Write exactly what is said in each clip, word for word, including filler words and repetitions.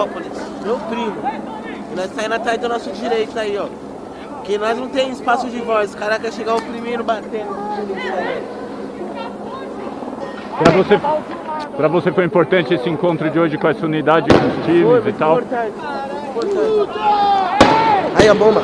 Petrópolis, meu primo. E nós saindo atrás do nosso direito aí, ó. Que nós não tem espaço de voz, os caras querem chegar o primeiro batendo. Pra você, pra você foi importante esse encontro de hoje com essa unidade com os times Foi, e muito tal? importante, importante. Aí a bomba.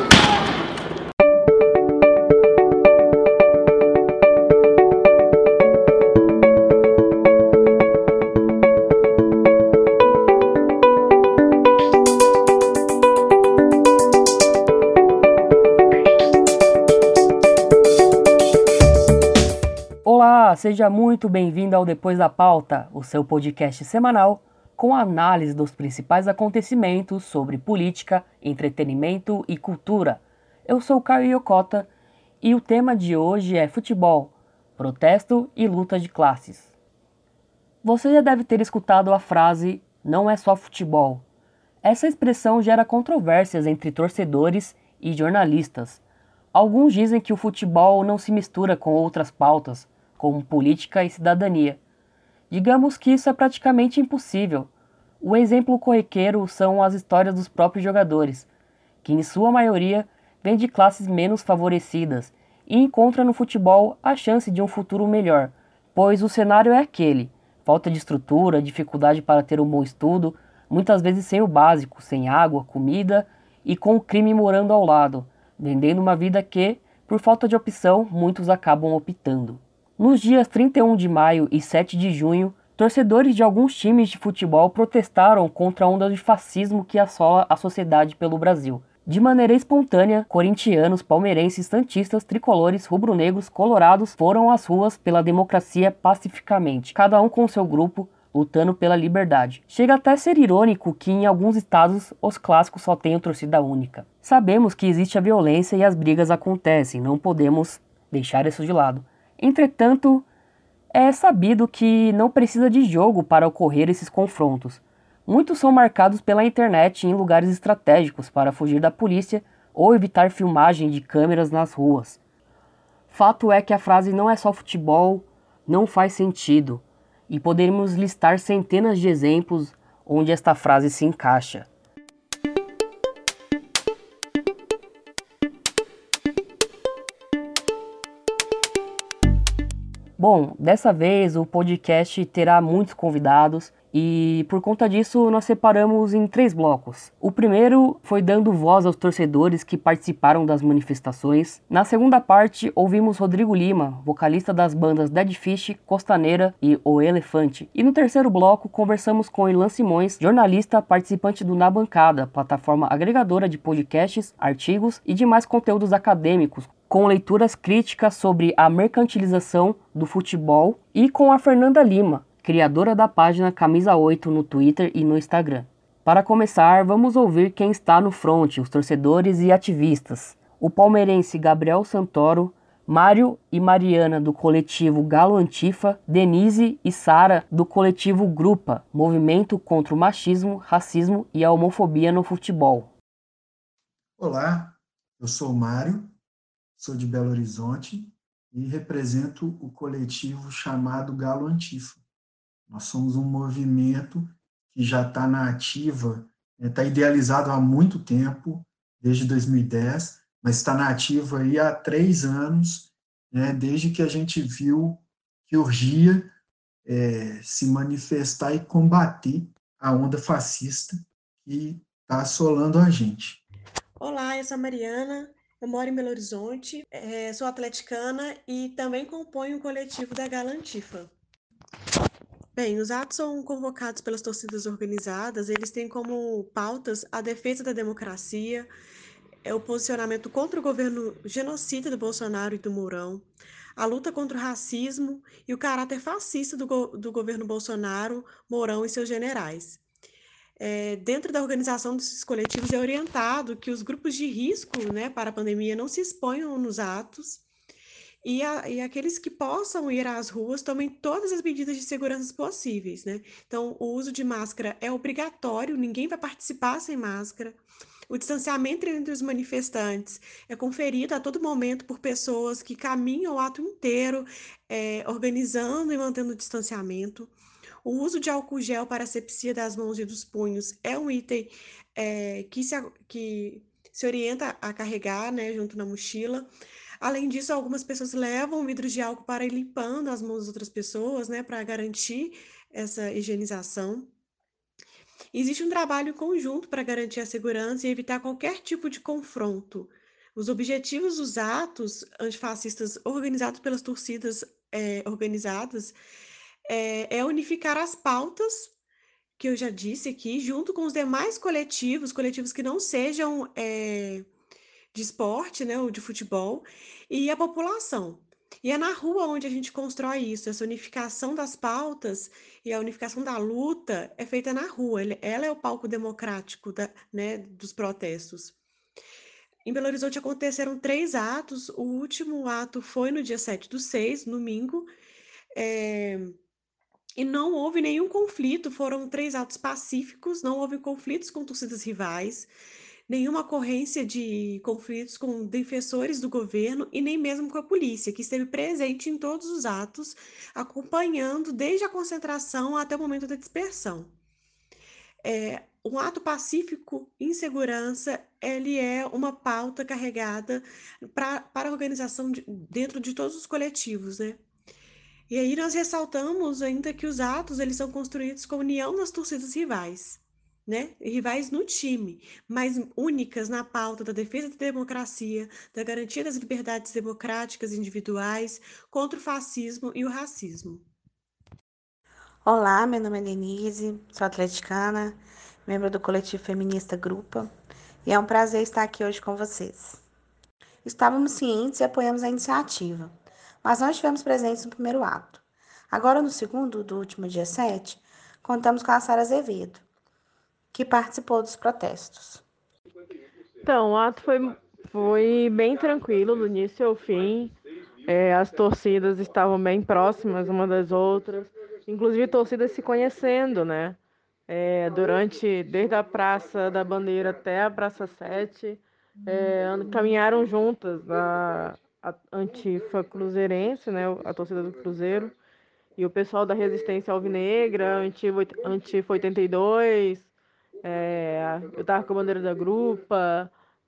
Olá, seja muito bem-vindo ao Depois da Pauta, o seu podcast semanal com análise dos principais acontecimentos sobre política, entretenimento e cultura. Eu sou Caio Yokota e o tema de hoje é futebol, protesto e luta de classes. Você já deve ter escutado a frase "não é só futebol". Essa expressão gera controvérsias entre torcedores e jornalistas. Alguns dizem que o futebol não se mistura com outras pautas, como política e cidadania. Digamos que isso é praticamente impossível. O exemplo corriqueiro são as histórias dos próprios jogadores, que em sua maioria vêm de classes menos favorecidas e encontram no futebol a chance de um futuro melhor, pois o cenário é aquele: falta de estrutura, dificuldade para ter um bom estudo, muitas vezes sem o básico, sem água, comida e com o crime morando ao lado, vendendo uma vida que, por falta de opção, muitos acabam optando. Nos dias trinta e um de maio e sete de junho, torcedores de alguns times de futebol protestaram contra a onda de fascismo que assola a sociedade pelo Brasil. De maneira espontânea, corintianos, palmeirenses, santistas, tricolores, rubro-negros, colorados foram às ruas pela democracia pacificamente, cada um com seu grupo, lutando pela liberdade. Chega até a ser irônico que em alguns estados os clássicos só tenham torcida única. Sabemos que existe a violência e as brigas acontecem, não podemos deixar isso de lado. Entretanto, é sabido que não precisa de jogo para ocorrer esses confrontos. Muitos são marcados pela internet em lugares estratégicos para fugir da polícia ou evitar filmagem de câmeras nas ruas. Fato é que a frase "não é só futebol" não faz sentido, e poderíamos listar centenas de exemplos onde esta frase se encaixa. Bom, dessa vez o podcast terá muitos convidados e por conta disso nós separamos em três blocos. O primeiro foi dando voz aos torcedores que participaram das manifestações. Na segunda parte ouvimos Rodrigo Lima, vocalista das bandas Dead Fish, Costaneira e O Elefante. E no terceiro bloco conversamos com Ilan Simões, jornalista participante do Na Bancada, plataforma agregadora de podcasts, artigos e demais conteúdos acadêmicos, com leituras críticas sobre a mercantilização do futebol, e com a Fernanda Lima, criadora da página Camisa oito no Twitter e no Instagram. Para começar, vamos ouvir quem está no front, os torcedores e ativistas. O palmeirense Gabriel Santoro, Mário e Mariana do coletivo Galo Antifa, Denise e Sara do coletivo Grupa, movimento contra o machismo, racismo e a homofobia no futebol. Olá, eu sou o Mário, sou de Belo Horizonte e represento o coletivo chamado Galo Antifa. Nós somos um movimento que já está na ativa, está idealizado há muito tempo, desde dois mil e dez, mas está na ativa aí há três anos, né, desde que a gente viu que urgia é, se manifestar e combater a onda fascista que está assolando a gente. Olá, eu sou a Mariana, eu moro em Belo Horizonte, é, sou atleticana e também componho o coletivo da Galo Antifa. Bem, os atos são convocados pelas torcidas organizadas, eles têm como pautas a defesa da democracia, é o posicionamento contra o governo genocida do Bolsonaro e do Mourão, a luta contra o racismo e o caráter fascista do, go- do governo Bolsonaro, Mourão e seus generais. É, dentro da organização desses coletivos é orientado que os grupos de risco, né, para a pandemia não se exponham nos atos e, a, e aqueles que possam ir às ruas tomem todas as medidas de segurança possíveis, né? Então, o uso de máscara é obrigatório, ninguém vai participar sem máscara. O distanciamento entre os manifestantes é conferido a todo momento por pessoas que caminham o ato inteiro, é, organizando e mantendo o distanciamento. O uso de álcool gel para asepsia das mãos e dos punhos é um item é, que, se, que se orienta a carregar, né, junto na mochila. Além disso, algumas pessoas levam vidros de álcool para ir limpando as mãos das outras pessoas, né, para garantir essa higienização. Existe um trabalho conjunto para garantir a segurança e evitar qualquer tipo de confronto. Os objetivos dos atos antifascistas organizados pelas torcidas é, organizadas é, é unificar as pautas, que eu já disse aqui, junto com os demais coletivos, coletivos que não sejam é, de esporte, né, ou de futebol, e a população. E é na rua onde a gente constrói isso, essa unificação das pautas e a unificação da luta é feita na rua, ele- ela é o palco democrático da, né, dos protestos. Em Belo Horizonte aconteceram três atos, o último ato foi no dia sete do seis, domingo, é, e não houve nenhum conflito, foram três atos pacíficos, não houve conflitos com torcidas rivais, nenhuma ocorrência de conflitos com defensores do governo e nem mesmo com a polícia, que esteve presente em todos os atos, acompanhando desde a concentração até o momento da dispersão. É, um ato pacífico em segurança, ele é uma pauta carregada pra, para a organização de- dentro de todos os coletivos, né? E aí nós ressaltamos ainda que os atos eles são construídos com a união das torcidas rivais, né? Rivais no time, mas únicas na pauta da defesa da democracia, da garantia das liberdades democráticas individuais, contra o fascismo e o racismo. Olá, meu nome é Denise, sou atleticana, membro do coletivo feminista Grupa, e é um prazer estar aqui hoje com vocês. Estávamos cientes e apoiamos a iniciativa, mas não estivemos presentes no primeiro ato. Agora, no segundo, do último dia sete, contamos com a Sara Azevedo, que participou dos protestos. Então, o ato foi, foi bem tranquilo, do início ao fim. É, as torcidas estavam bem próximas uma das outras, inclusive torcidas se conhecendo, né? É, durante, desde a Praça da Bandeira até a Praça sete, é, caminharam juntas a, a Antifa Cruzeirense, né? A torcida do Cruzeiro, e o pessoal da Resistência Alvinegra, Antifa, Antifa oitenta e dois, é, eu tava com a bandeira da Grupa,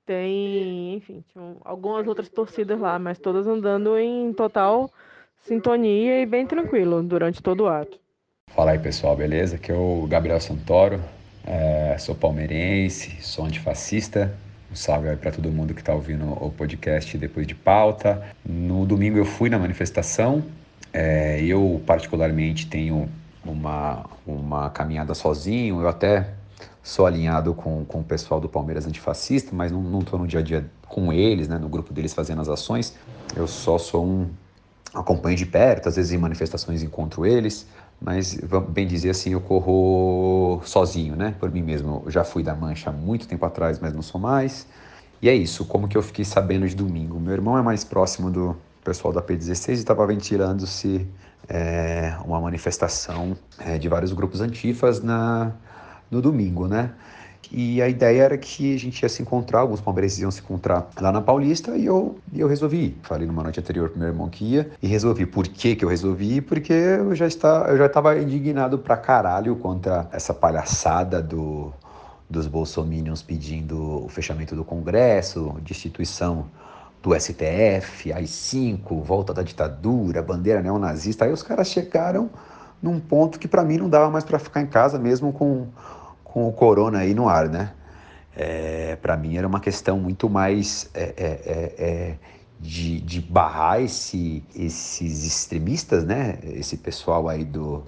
tem, enfim, tinham algumas outras torcidas lá, mas todas andando em total sintonia e bem tranquilo durante todo o ato. Fala aí pessoal, beleza? Aqui é o Gabriel Santoro, é, sou palmeirense, sou antifascista. Um salve aí para todo mundo que está ouvindo o podcast Depois de Pauta. No domingo eu fui na manifestação, é, eu particularmente tenho uma, uma caminhada sozinho, eu até sou alinhado com, com o pessoal do Palmeiras Antifascista, mas não estou no dia a dia com eles, né, no grupo deles fazendo as ações. Eu só sou um acompanho de perto, às vezes em manifestações encontro eles, mas, vamos bem dizer assim, eu corro sozinho, né, por mim mesmo. Eu já fui da Mancha há muito tempo atrás, mas não sou mais. E é isso, como que eu fiquei sabendo de domingo? Meu irmão é mais próximo do pessoal da P dezesseis e estava ventilando-se é, uma manifestação é, de vários grupos antifas na, no domingo, né? E a ideia era que a gente ia se encontrar, alguns palmeirenses iam se encontrar lá na Paulista e eu, e eu resolvi ir. Falei numa noite anterior pro meu irmão que ia e resolvi. Por que que eu resolvi ir? Porque eu já, está, eu já estava indignado pra caralho contra essa palhaçada do, dos bolsominions pedindo o fechamento do Congresso, destituição do S T F, A I cinco, volta da ditadura, bandeira neonazista. Aí os caras chegaram num ponto que pra mim não dava mais pra ficar em casa mesmo com... com o corona aí no ar, né? É, para mim era uma questão muito mais é, é, é, de, de barrar esse, esses extremistas, né? Esse pessoal aí do,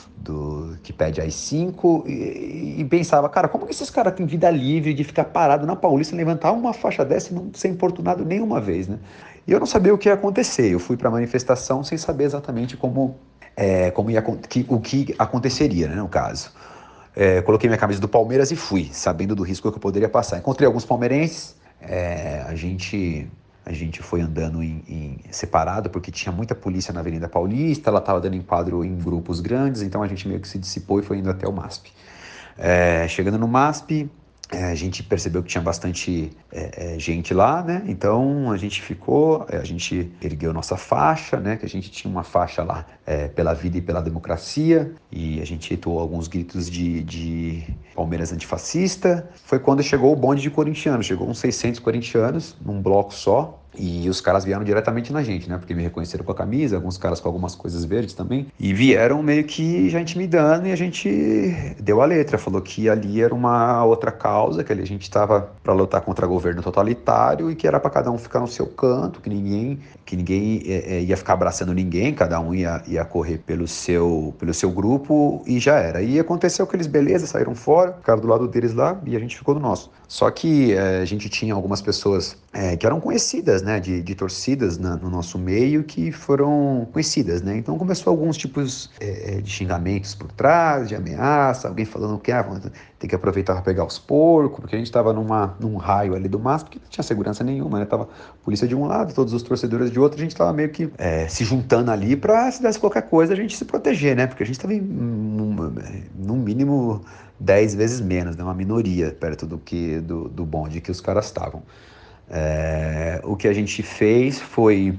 do que pede A I cinco e, e pensava, cara, como que esses caras têm vida livre de ficar parado na Paulista, levantar uma faixa dessa e não ser importunado nenhuma vez, né? E eu não sabia o que ia acontecer. Eu fui para a manifestação sem saber exatamente como, é, como ia, que, o que aconteceria, né, no caso. É, coloquei minha camisa do Palmeiras e fui, sabendo do risco que eu poderia passar. Encontrei alguns palmeirenses, é, a, gente, a gente foi andando em, em separado, porque tinha muita polícia na Avenida Paulista, ela estava dando enquadro em grupos grandes, então a gente meio que se dissipou e foi indo até o MASP. É, chegando no MASP, É, a gente percebeu que tinha bastante é, é, gente lá, né? Então a gente ficou, a gente ergueu nossa faixa, né? Que a gente tinha uma faixa lá é, pela vida e pela democracia, e a gente entoou alguns gritos de, de Palmeiras antifascista. Foi quando chegou o bonde de corintianos, chegou uns seiscentos corintianos num bloco só. E os caras vieram diretamente na gente, né? Porque me reconheceram com a camisa, alguns caras com algumas coisas verdes também. E vieram meio que já intimidando, e a gente deu a letra. Falou que ali era uma outra causa, que ali a gente estava para lutar contra governo totalitário e que era para cada um ficar no seu canto, que ninguém, que ninguém é, é, ia ficar abraçando ninguém, cada um ia, ia correr pelo seu, pelo seu grupo e já era. E aconteceu que eles, beleza, saíram fora, ficaram do lado deles lá e a gente ficou do nosso. Só que é, a gente tinha algumas pessoas é, que eram conhecidas, né, de, de torcidas na, no nosso meio, que foram conhecidas, né? Então começou alguns tipos é, de xingamentos por trás, de ameaça, alguém falando que ah, tem que aproveitar para pegar os porcos, porque a gente estava numa num raio ali do MASP, porque não tinha segurança nenhuma, né? Tava a polícia de um lado, todos os torcedores de outro, a gente estava meio que é, se juntando ali para, se desse qualquer coisa, a gente se proteger, né? Porque a gente estava no mínimo dez vezes menos, né? Uma minoria perto do que do, do bonde que os caras estavam. É, o que a gente fez foi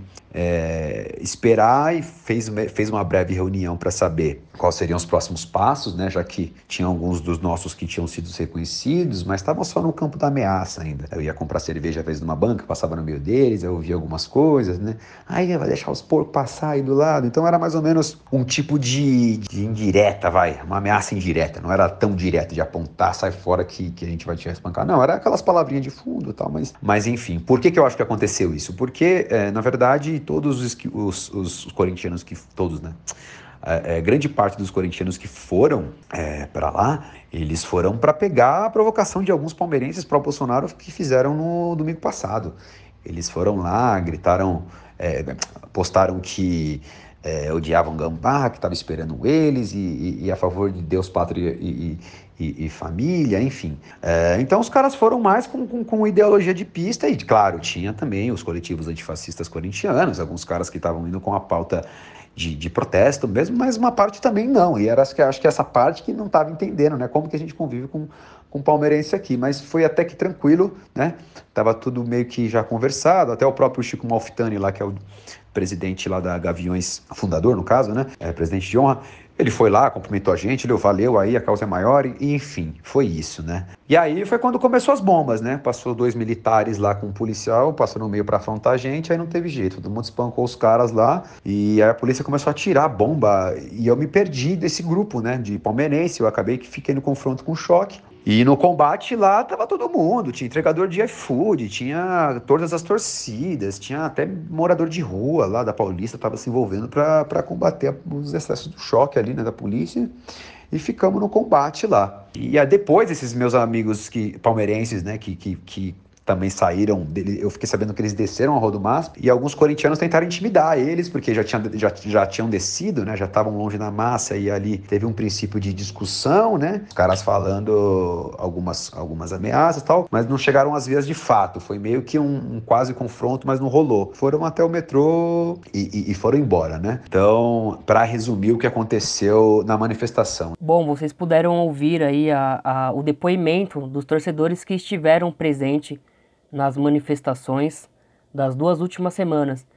é, esperar e fez, fez uma breve reunião para saber quais seriam os próximos passos, né, já que tinha alguns dos nossos que tinham sido reconhecidos, mas estavam só no campo da ameaça ainda. Eu ia comprar cerveja às vezes numa banca, passava no meio deles, eu ouvia algumas coisas, né? Aí vai deixar os porcos passar aí do lado. Então era mais ou menos um tipo de, de indireta, vai, uma ameaça indireta. Não era tão direto de apontar, sai fora que, que a gente vai te espancar. Não, era aquelas palavrinhas de fundo e tal, mas, mas enfim. Por que que eu acho que aconteceu isso? Porque, é, na verdade, todos os, os, os, os corintianos que... Todos, né? É, é, grande parte dos corintianos que foram é, para lá, eles foram para pegar a provocação de alguns palmeirenses para o Bolsonaro que fizeram no domingo passado. Eles foram lá, gritaram, é, postaram que é, odiavam Gambá, que estava esperando eles, e, e, e a favor de Deus, pátria e, e, e família, enfim. É, então os caras foram mais com, com, com ideologia de pista, e claro, tinha também os coletivos antifascistas corintianos, alguns caras que estavam indo com a pauta De, de protesto mesmo, mas uma parte também não, e era, acho que essa parte que não estava entendendo, né, como que a gente convive com, com palmeirense aqui, mas foi até que tranquilo, né, tava tudo meio que já conversado, até o próprio Chico Malfitani lá, que é o presidente lá da Gaviões, fundador no caso, né, é, presidente de honra, ele foi lá, cumprimentou a gente, ele valeu aí, a causa é maior, e enfim, foi isso, né. E aí foi quando começou as bombas, né, passou dois militares lá com um policial, passou no meio para afrontar a gente, aí não teve jeito, todo mundo espancou os caras lá, e aí a polícia começou a atirar bomba, e eu me perdi desse grupo, né, de palmeirense, eu acabei que fiquei no confronto com choque. E no combate lá tava todo mundo, tinha entregador de iFood, tinha todas as torcidas, tinha até morador de rua lá da Paulista, tava se envolvendo para combater os excessos do choque ali, né, da polícia, e ficamos no combate lá. E aí depois esses meus amigos que, palmeirenses, né, que, que, que também saíram, dele, eu fiquei sabendo que eles desceram a Rua do MASP, e alguns corintianos tentaram intimidar eles, porque já, tinha, já, já tinham descido, né, já estavam longe na massa, e ali teve um princípio de discussão, né, os caras falando algumas, algumas ameaças e tal, mas não chegaram às vias de fato, foi meio que um, um quase confronto, mas não rolou. Foram até o metrô e, e, e foram embora, né. Então, para resumir o que aconteceu na manifestação. Bom, vocês puderam ouvir aí a, a, o depoimento dos torcedores que estiveram presentes nas manifestações das duas últimas semanas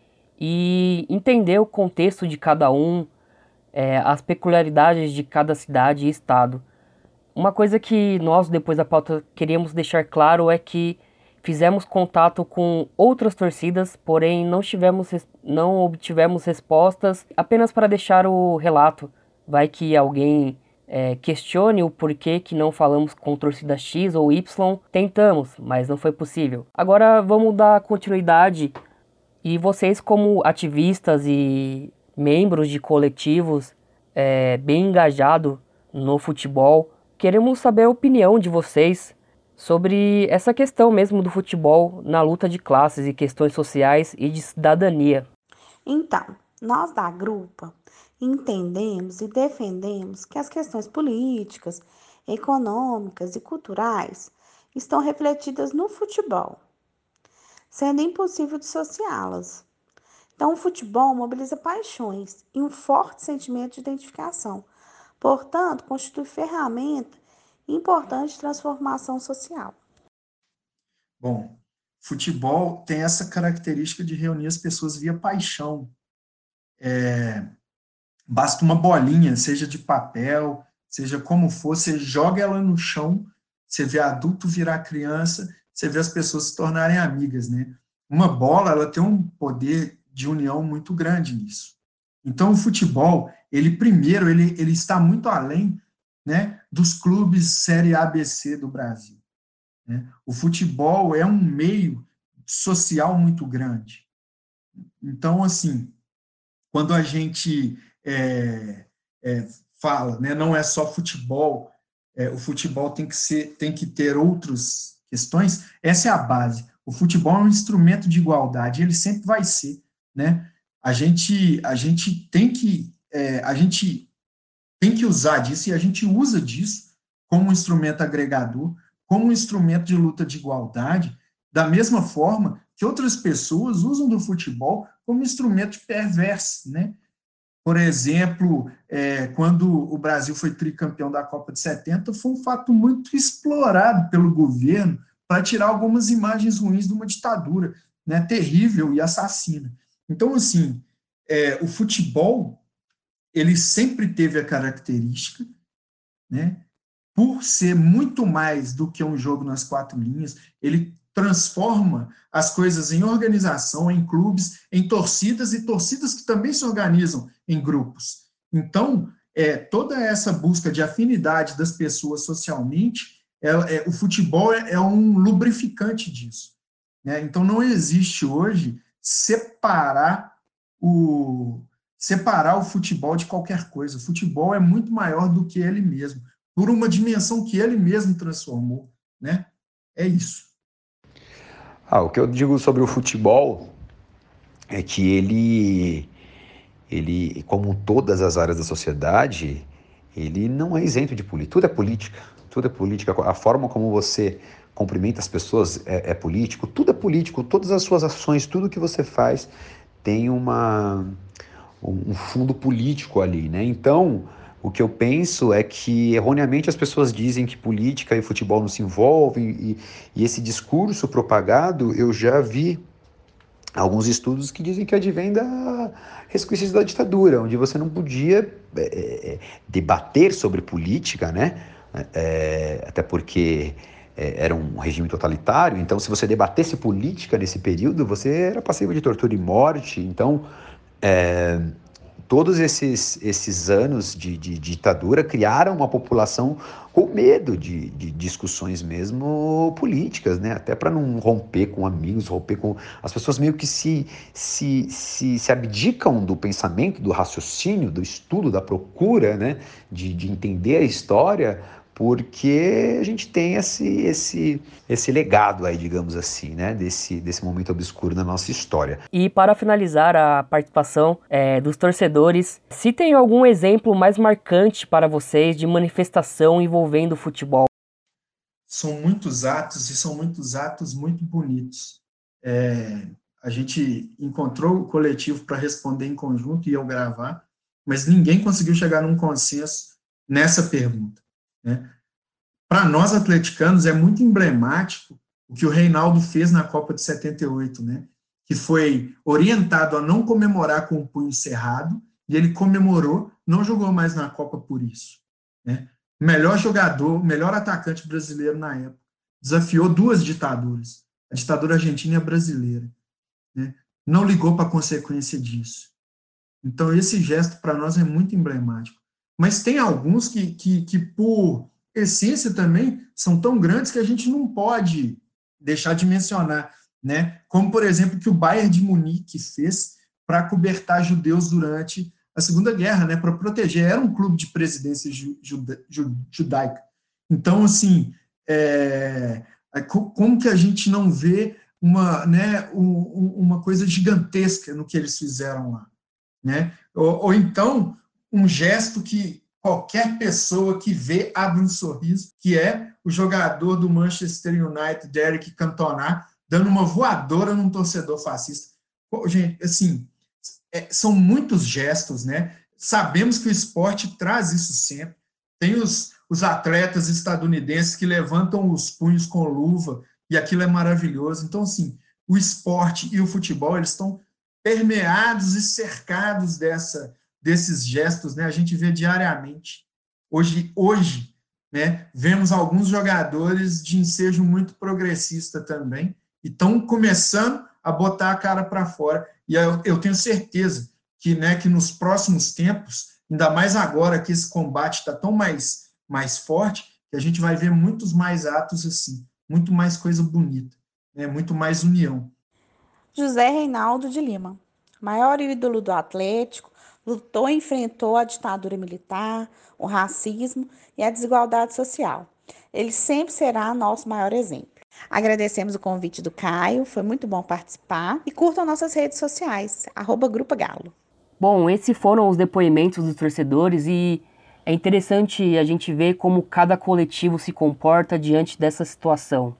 e entender o contexto de cada um, é, as peculiaridades de cada cidade e estado. Uma coisa que nós, depois da pauta, queríamos deixar claro é que fizemos contato com outras torcidas, porém não, tivemos, não obtivemos respostas, apenas para deixar o relato. Vai que alguém É, questione o porquê que não falamos com torcida X ou Y. Tentamos, mas não foi possível. Agora vamos dar continuidade e vocês, como ativistas e membros de coletivos é, bem engajados no futebol, queremos saber a opinião de vocês sobre essa questão mesmo do futebol na luta de classes e questões sociais e de cidadania. Então, nós da Grupa entendemos e defendemos que as questões políticas, econômicas e culturais estão refletidas no futebol, sendo impossível dissociá-las. Então, o futebol mobiliza paixões e um forte sentimento de identificação. Portanto, constitui ferramenta e importante transformação social. Bom, futebol tem essa característica de reunir as pessoas via paixão. É, basta uma bolinha, seja de papel, seja como for, você joga ela no chão, você vê adulto virar criança, você vê as pessoas se tornarem amigas, né? Uma bola, ela tem um poder de união muito grande nisso. Então, o futebol, ele primeiro, ele, ele está muito além, né, dos clubes Série A, B, C do Brasil, né? O futebol é um meio social muito grande. Então, assim, quando a gente é, é, fala, né, não é só futebol, é, o futebol tem que ser, tem que ter outras questões, essa é a base. O futebol é um instrumento de igualdade, ele sempre vai ser, né? A gente, a gente tem que, é, a gente tem que usar disso, e a gente usa disso como um instrumento agregador, como um instrumento de luta de igualdade, da mesma forma que outras pessoas usam do futebol como instrumento perverso, né? Por exemplo, é, quando o Brasil foi tricampeão da Copa de setenta, foi um fato muito explorado pelo governo para tirar algumas imagens ruins de uma ditadura, né, terrível e assassina. Então, assim, é, o futebol, ele sempre teve a característica, né, por ser muito mais do que um jogo nas quatro linhas, ele transforma as coisas em organização, em clubes, em torcidas, e torcidas que também se organizam em grupos. Então, é, toda essa busca de afinidade das pessoas socialmente, é, é, o futebol é, é um lubrificante disso, né? Então, não existe hoje separar o, separar o futebol de qualquer coisa. O futebol é muito maior do que ele mesmo, por uma dimensão que ele mesmo transformou, né? É isso. Ah, o que eu digo sobre o futebol é que ele, ele, como todas as áreas da sociedade, ele não é isento de política. Tudo é política, tudo é política. A forma como você cumprimenta as pessoas é, é político, tudo é político, todas as suas ações, tudo que você faz tem uma, um fundo político ali, né? Então, o que eu penso é que, erroneamente, as pessoas dizem que política e futebol não se envolvem, e, e esse discurso propagado, eu já vi alguns estudos que dizem que advém da resquícios da ditadura, onde você não podia é, debater sobre política, né? É, até porque é, era um regime totalitário, então se você debatesse política nesse período, você era passível de tortura e morte. Então, é, todos esses, esses anos de, de, de ditadura criaram uma população com medo de, de discussões mesmo políticas, né? Até para não romper com amigos, romper com... As pessoas meio que se, se, se, se abdicam do pensamento, do raciocínio, do estudo, da procura, né? de, de entender a história, porque a gente tem esse, esse, esse legado aí, digamos assim, né, desse, desse momento obscuro na nossa história. E para finalizar a participação é, dos torcedores, citem algum exemplo mais marcante para vocês de manifestação envolvendo o futebol. São muitos atos, e são muitos atos muito bonitos. É, a gente encontrou o coletivo para responder em conjunto e eu gravar, mas ninguém conseguiu chegar num consenso nessa pergunta, né? Para nós atleticanos é muito emblemático o que o Reinaldo fez na Copa de setenta e oito, né? Que foi orientado a não comemorar com o punho cerrado, e ele comemorou, não jogou mais na Copa por isso, né? O melhor jogador, o melhor atacante brasileiro na época, desafiou duas ditaduras, a ditadura argentina e a brasileira, né? Não ligou para a consequência disso. Então, esse gesto para nós é muito emblemático. Mas tem alguns que, que, que, por essência também, são tão grandes que a gente não pode deixar de mencionar, né? Como, por exemplo, que o Bayern de Munique fez para acobertar judeus durante a Segunda Guerra, né? Para proteger. Era um clube de presidência juda, judaica. Então, assim, é, como que a gente não vê uma, né, uma coisa gigantesca no que eles fizeram lá, né? Ou, ou então, um gesto que qualquer pessoa que vê abre um sorriso, que é o jogador do Manchester United, Eric Cantona, dando uma voadora num torcedor fascista. Pô, gente, assim, é, são muitos gestos, né? Sabemos que o esporte traz isso sempre. Tem os, os atletas estadunidenses que levantam os punhos com luva, e aquilo é maravilhoso. Então, assim, o esporte e o futebol, eles estão permeados e cercados dessa, desses gestos, né? A gente vê diariamente. Hoje, hoje né, vemos alguns jogadores de ensejo muito progressista também, e estão começando a botar a cara para fora. E eu, eu tenho certeza que, né, que nos próximos tempos, ainda mais agora que esse combate está tão mais, mais forte, que a gente vai ver muitos mais atos assim, muito mais coisa bonita, né, muito mais união. José Reinaldo de Lima, maior ídolo do Atlético, lutou e enfrentou a ditadura militar, o racismo e a desigualdade social. Ele sempre será nosso maior exemplo. Agradecemos o convite do Caio, foi muito bom participar, e curtam nossas redes sociais, arroba Grupo Galo. Bom, esses foram os depoimentos dos torcedores e é interessante a gente ver como cada coletivo se comporta diante dessa situação.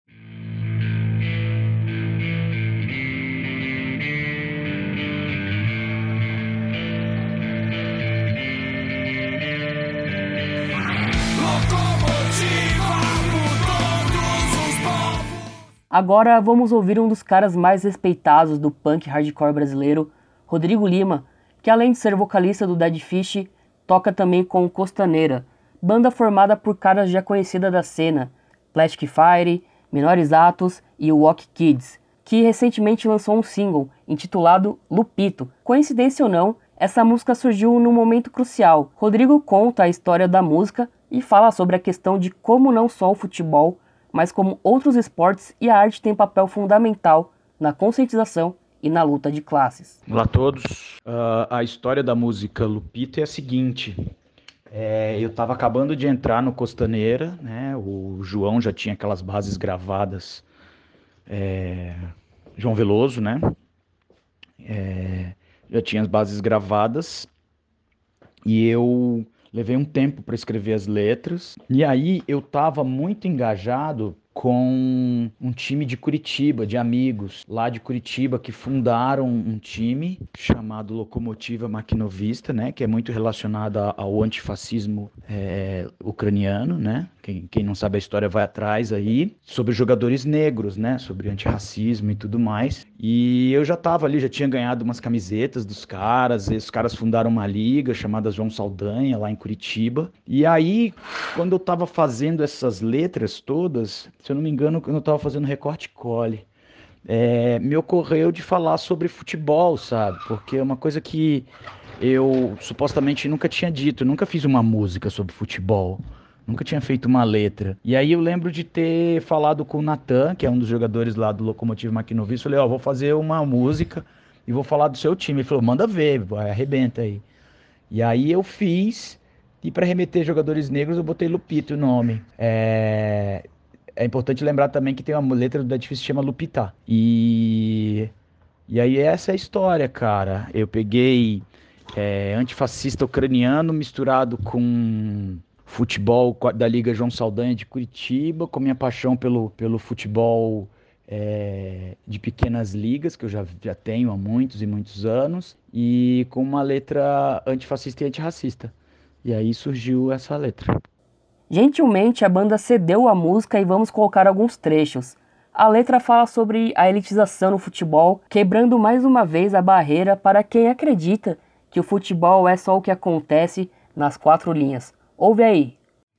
Agora vamos ouvir um dos caras mais respeitados do punk hardcore brasileiro, Rodrigo Lima, que além de ser vocalista do Dead Fish, toca também com Costaneira, banda formada por caras já conhecidas da cena, Plastic Fire, Menores Atos e Walk Kids, que recentemente lançou um single intitulado Lupito. Coincidência ou não, essa música surgiu num momento crucial. Rodrigo conta a história da música e fala sobre a questão de como não só o futebol, mas como outros esportes e a arte têm papel fundamental na conscientização e na luta de classes. Olá a todos. Uh, a história da música Lupito é a seguinte. É, eu estava acabando de entrar no Costaneira, né? O João já tinha aquelas bases gravadas. É, João Veloso, né? É, já tinha as bases gravadas. E eu levei um tempo para escrever as letras. E aí eu estava muito engajado com um time de Curitiba, de amigos lá de Curitiba, que fundaram um time chamado Locomotiva Maquinovista, né, que é muito relacionado ao antifascismo é, ucraniano, né, quem, quem não sabe a história vai atrás aí, sobre jogadores negros, né, sobre antirracismo e tudo mais. E eu já estava ali, já tinha ganhado umas camisetas dos caras, e os caras fundaram uma liga chamada João Saldanha, lá em Curitiba. E aí, quando eu estava fazendo essas letras todas, se eu não me engano, quando eu estava fazendo recorte cole, é, me ocorreu de falar sobre futebol, sabe? Porque é uma coisa que eu supostamente nunca tinha dito, eu nunca fiz uma música sobre futebol, nunca tinha feito uma letra. E aí eu lembro de ter falado com o Natan, que é um dos jogadores lá do Locomotiva Maquinovista, falei, ó, oh, vou fazer uma música e vou falar do seu time. Ele falou, manda ver, vai, arrebenta aí. E aí eu fiz, e para remeter jogadores negros eu botei Lupito o nome. É... É importante lembrar também que tem uma letra do Dead Fish que chama Lupita. E... e aí essa é a história, cara. Eu peguei é, antifascista ucraniano misturado com futebol da Liga João Saldanha de Curitiba, com minha paixão pelo, pelo futebol é, de pequenas ligas, que eu já, já tenho há muitos e muitos anos, e com uma letra antifascista e antirracista. E aí surgiu essa letra. Gentilmente, a banda cedeu a música e vamos colocar alguns trechos. A letra fala sobre a elitização no futebol, quebrando mais uma vez a barreira para quem acredita que o futebol é só o que acontece nas quatro linhas. Ouve aí.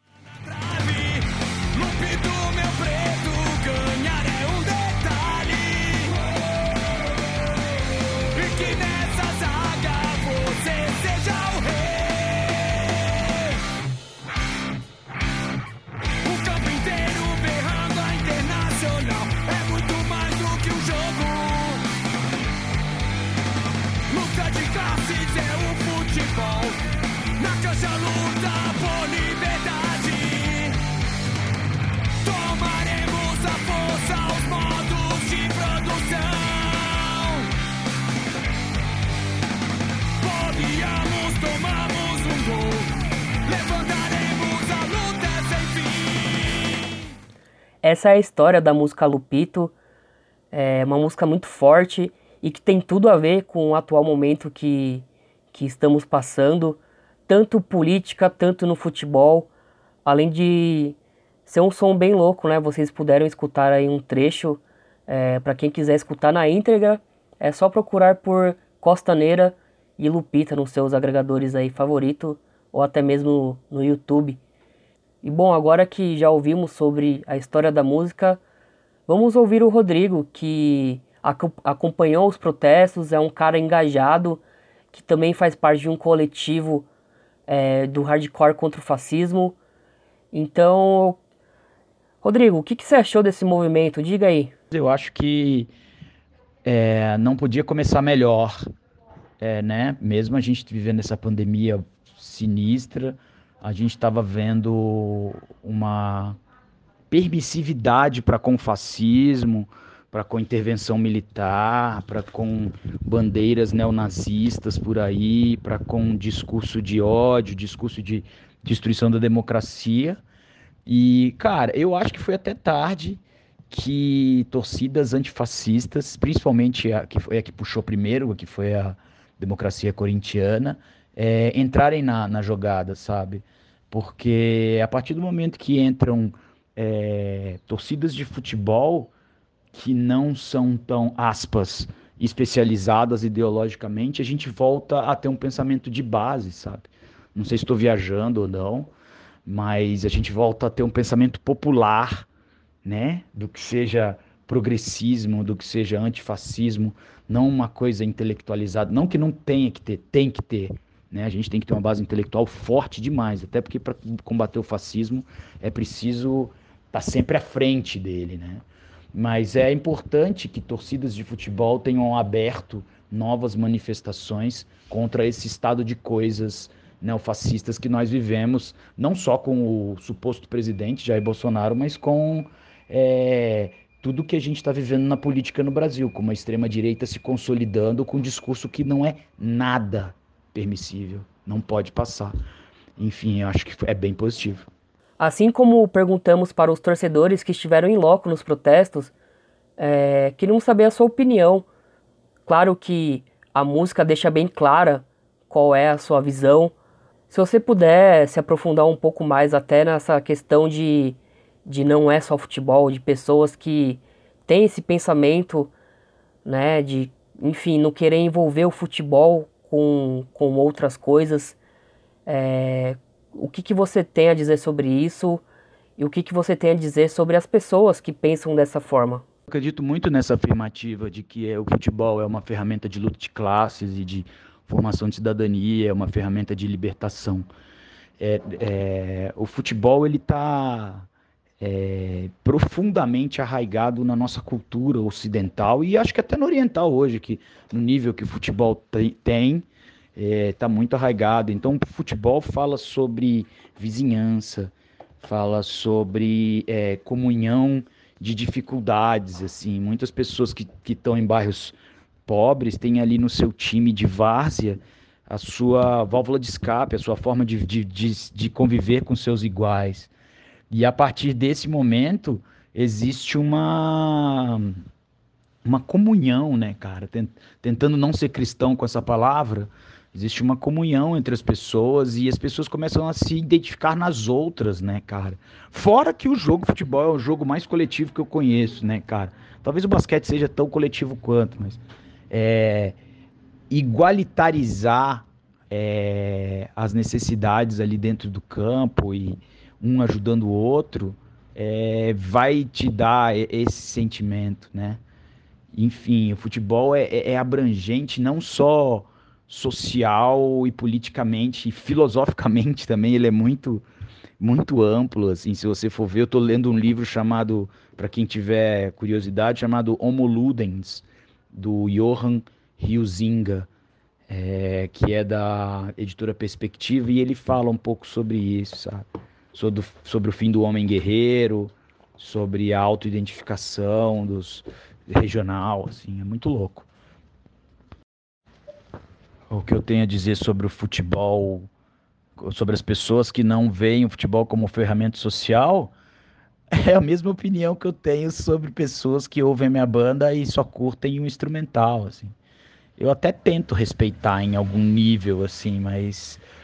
Essa é a história da música Lupito, é uma música muito forte e que tem tudo a ver com o atual momento que, que estamos passando. tanto política, tanto no futebol, além de ser um som bem louco, né? Vocês puderam escutar aí um trecho, é, para quem quiser escutar na íntegra, é só procurar por Costaneira e Lupita nos seus agregadores aí favorito, ou até mesmo no YouTube. E bom, agora que já ouvimos sobre a história da música, vamos ouvir o Rodrigo, que acompanhou os protestos, é um cara engajado, que também faz parte de um coletivo é, do hardcore contra o fascismo. Então, Rodrigo, o que, que você achou desse movimento? Diga aí. Eu acho que é, não podia começar melhor, é, né? Mesmo a gente vivendo essa pandemia sinistra, a gente estava vendo uma permissividade para com o fascismo, para com intervenção militar, para com bandeiras neonazistas por aí, para com discurso de ódio, discurso de destruição da democracia. E, cara, eu acho que foi até tarde que torcidas antifascistas, principalmente a que foi a que puxou primeiro, a que foi a democracia corintiana, é, entrarem na, na jogada, sabe? Porque a partir do momento que entram é, torcidas de futebol que não são tão, aspas, especializadas ideologicamente, a gente volta a ter um pensamento de base, sabe? Não sei se estou viajando ou não, mas a gente volta a ter um pensamento popular, né? Do que seja progressismo, do que seja antifascismo, não uma coisa intelectualizada, não que não tenha que ter, tem que ter, né? A gente tem que ter uma base intelectual forte demais, até porque para combater o fascismo é preciso estar sempre à frente dele, né? Mas é importante que torcidas de futebol tenham aberto novas manifestações contra esse estado de coisas neofascistas que nós vivemos, não só com o suposto presidente Jair Bolsonaro, mas com é, tudo que a gente está vivendo na política no Brasil, com uma extrema-direita se consolidando com um discurso que não é nada permissível, não pode passar. Enfim, eu acho que é bem positivo. Assim como perguntamos para os torcedores que estiveram em loco nos protestos, é, queríamos saber a sua opinião. Claro que a música deixa bem clara qual é a sua visão. Se você puder se aprofundar um pouco mais até nessa questão de, de não é só futebol, de pessoas que têm esse pensamento, né, de, enfim, não querer envolver o futebol com, com outras coisas. É, o que, que você tem a dizer sobre isso e o que, que você tem a dizer sobre as pessoas que pensam dessa forma? Eu acredito muito nessa afirmativa de que é, o futebol é uma ferramenta de luta de classes e de formação de cidadania, é uma ferramenta de libertação. É, é, o futebol ele está é, profundamente arraigado na nossa cultura ocidental e acho que até no oriental hoje, que no nível que o futebol tem, está é, muito arraigado. Então, o futebol fala sobre vizinhança, fala sobre é, comunhão de dificuldades. Assim, muitas pessoas que estão em bairros pobres têm ali no seu time de várzea a sua válvula de escape, a sua forma de, de, de, de conviver com seus iguais. E a partir desse momento existe uma, uma comunhão, né, cara? Tentando não ser cristão com essa palavra, existe uma comunhão entre as pessoas e as pessoas começam a se identificar nas outras, né, cara? Fora que o jogo de futebol é o jogo mais coletivo que eu conheço, né, cara? Talvez o basquete seja tão coletivo quanto, mas é, igualitarizar é, as necessidades ali dentro do campo e um ajudando o outro, é, vai te dar esse sentimento, né? Enfim, o futebol é, é abrangente não só social e politicamente, e filosoficamente também, ele é muito, muito amplo, assim, se você for ver, eu estou lendo um livro chamado, para quem tiver curiosidade, chamado Homo Ludens, do Johan Huizinga, é, que é da editora Perspectiva, e ele fala um pouco sobre isso, sabe? Sobre, sobre o fim do homem guerreiro, sobre a autoidentificação dos regional, assim, é muito louco. O que eu tenho a dizer sobre o futebol, sobre as pessoas que não veem o futebol como ferramenta social, é a mesma opinião que eu tenho sobre pessoas que ouvem a minha banda e só curtem o instrumental, assim. Eu até tento respeitar em algum nível, assim, mas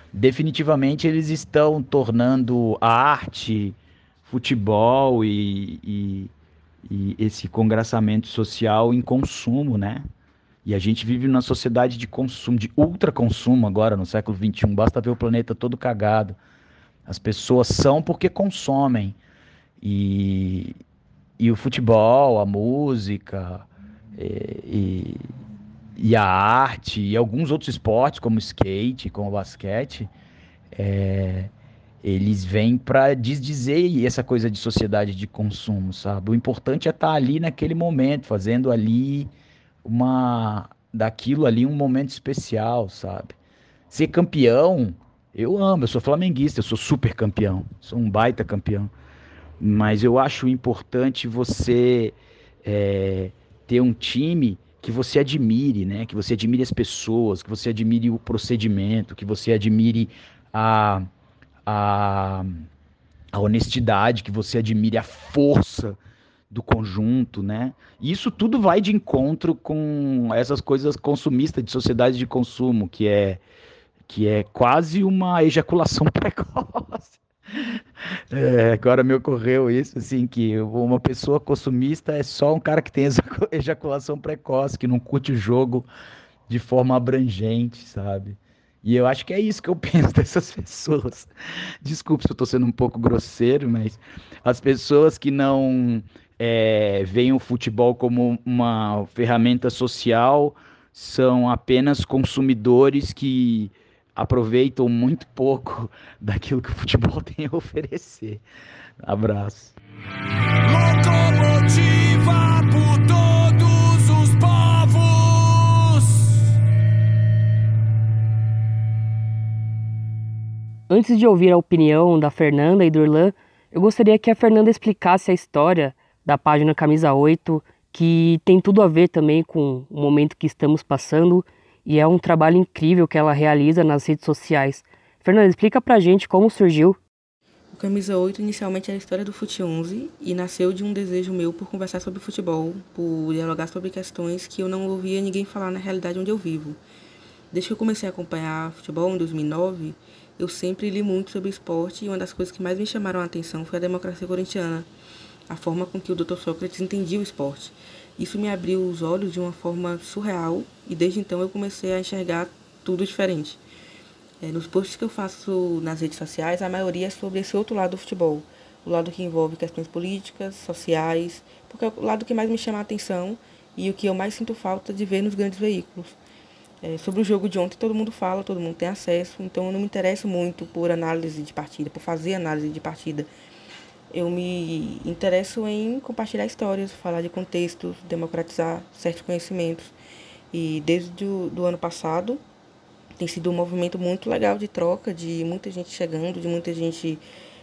definitivamente eles estão tornando a arte, futebol e, e, e esse congraçamento social em consumo, né? E a gente vive numa sociedade de consumo, de ultraconsumo agora, no século vinte e um. Basta ver o planeta todo cagado. As pessoas são porque consomem. E, e o futebol, a música, e, e, e a arte, e alguns outros esportes, como o skate, como o basquete, é, eles vêm para desdizer essa coisa de sociedade de consumo, sabe? O importante é estar ali naquele momento, fazendo ali uma daquilo ali um momento especial, sabe? Ser campeão, eu amo, eu sou flamenguista, eu sou super campeão, sou um baita campeão. Mas eu acho importante você é, ter um time que você admire, né? Que você admire as pessoas, que você admire o procedimento, que você admire a, a, a honestidade, que você admire a força do conjunto, né? E isso tudo vai de encontro com essas coisas consumistas de sociedade de consumo, que é que é quase uma ejaculação precoce. É, agora me ocorreu isso, assim, que uma pessoa consumista é só um cara que tem ejacu- ejaculação precoce, que não curte o jogo de forma abrangente, sabe? E eu acho que é isso que eu penso dessas pessoas. Desculpe se eu tô sendo um pouco grosseiro, mas as pessoas que não é, veem o futebol como uma ferramenta social são apenas consumidores que aproveitam muito pouco daquilo que o futebol tem a oferecer. Abraço. Locomotiva por todos os povos. Antes de ouvir a opinião da Fernanda e do Irlan, eu gostaria que a Fernanda explicasse a história da página Camisa oito, que tem tudo a ver também com o momento que estamos passando, e é um trabalho incrível que ela realiza nas redes sociais. Fernanda, explica pra gente como surgiu. O Camisa oito inicialmente era a história do Fute onze e nasceu de um desejo meu por conversar sobre futebol, por dialogar sobre questões que eu não ouvia ninguém falar na realidade onde eu vivo. Desde que eu comecei a acompanhar futebol em dois mil e nove, eu sempre li muito sobre esporte e uma das coisas que mais me chamaram a atenção foi a democracia corintiana, a forma com que o doutor Sócrates entendia o esporte. Isso me abriu os olhos de uma forma surreal e desde então eu comecei a enxergar tudo diferente. É, nos posts que eu faço nas redes sociais, a maioria é sobre esse outro lado do futebol, o lado que envolve questões políticas, sociais, porque é o lado que mais me chama a atenção e o que eu mais sinto falta de ver nos grandes veículos. É, sobre o jogo de ontem todo mundo fala, todo mundo tem acesso, então eu não me interesso muito por análise de partida, por fazer análise de partida. Eu me interesso em compartilhar histórias, falar de contextos, democratizar certos conhecimentos. E desde o do ano passado tem sido um movimento muito legal de troca, de muita gente chegando, de muita gente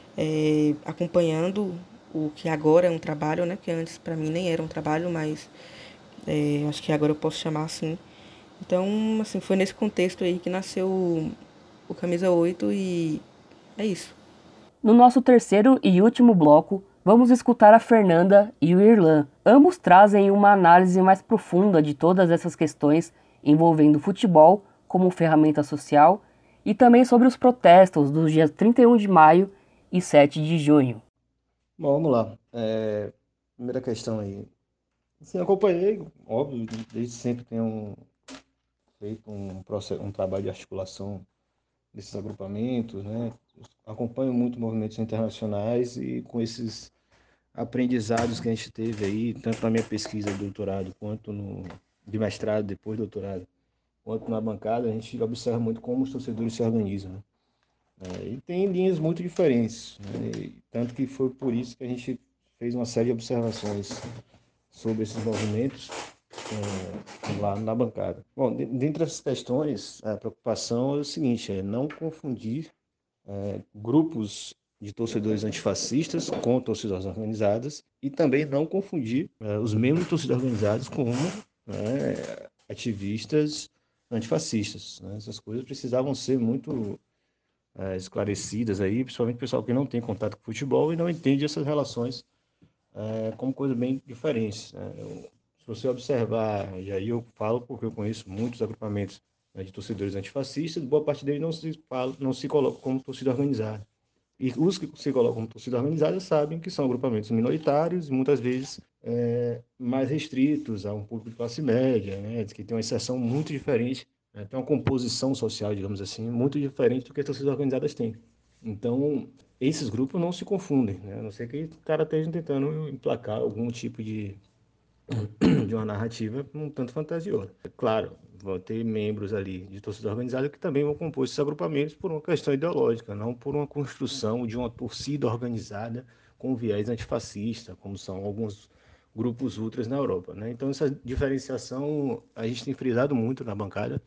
é, acompanhando o que agora é um trabalho, né? Que antes para mim nem era um trabalho, mas é, acho que agora eu posso chamar assim. Então, assim, foi nesse contexto aí que nasceu o, o Camisa oito e é isso. No nosso terceiro e último bloco, vamos escutar a Fernanda e o Irlan. Ambos trazem uma análise mais profunda de todas essas questões envolvendo o futebol como ferramenta social e também sobre os protestos dos dias trinta e um de maio e sete de junho. Bom, vamos lá. É, primeira questão aí. Sim, acompanhei, óbvio, desde sempre tenho feito um, processo, um trabalho de articulação desses agrupamentos, né? Acompanho muito movimentos internacionais e com esses aprendizados que a gente teve aí, tanto na minha pesquisa de doutorado, quanto no, de mestrado, depois de doutorado, quanto na bancada, a gente observa muito como os torcedores se organizam, né? É, e tem linhas muito diferentes, né? E tanto que foi por isso que a gente fez uma série de observações sobre esses movimentos é, lá na bancada. Bom, dentre essas questões, a preocupação é o seguinte, é não confundir é, grupos de torcedores antifascistas com torcidas organizadas e também não confundir é, os membros de torcidas organizadas com é, ativistas antifascistas, né? Essas coisas precisavam ser muito é, esclarecidas aí, principalmente o pessoal que não tem contato com futebol e não entende essas relações é, como coisas bem diferentes, né? Eu, se você observar, e aí eu falo porque eu conheço muitos agrupamentos né, de torcedores antifascistas, boa parte deles não se, fala, não se coloca como torcida organizada. E os que se colocam como torcida organizada sabem que são agrupamentos minoritários e muitas vezes é, mais restritos a um público de classe média, né, que tem uma inserção muito diferente, né, tem uma composição social, digamos assim, muito diferente do que as torcidas organizadas têm. Então, esses grupos não se confundem, né, a não ser que o cara esteja tentando emplacar algum tipo de, de uma narrativa um tanto fantasiosa. É claro, vão ter membros ali de torcida organizada que também vão compor esses agrupamentos por uma questão ideológica, não por uma construção de uma torcida organizada com viés antifascista, como são alguns grupos ultras na Europa, né? Então, essa diferenciação a gente tem frisado muito na bancada,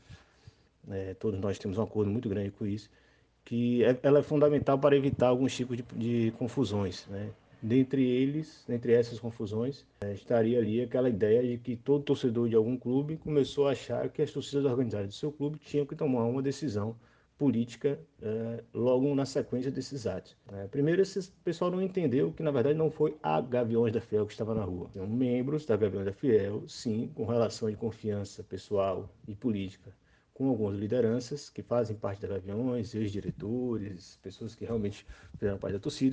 né? Todos nós temos um acordo muito grande com isso, que é, ela é fundamental para evitar alguns tipos de, de confusões, né? Dentre eles, dentre essas confusões, é, estaria ali aquela ideia de que todo torcedor de algum clube começou a achar que as torcidas organizadas do seu clube tinham que tomar uma decisão política é, logo na sequência desses atos. É, primeiro, esse pessoal não entendeu que, na verdade, não foi a Gaviões da Fiel que estava na rua. São membros da Gaviões da Fiel, sim, com relação de confiança pessoal e política com algumas lideranças que fazem parte da Gaviões, ex-diretores, pessoas que realmente fizeram parte da torcida,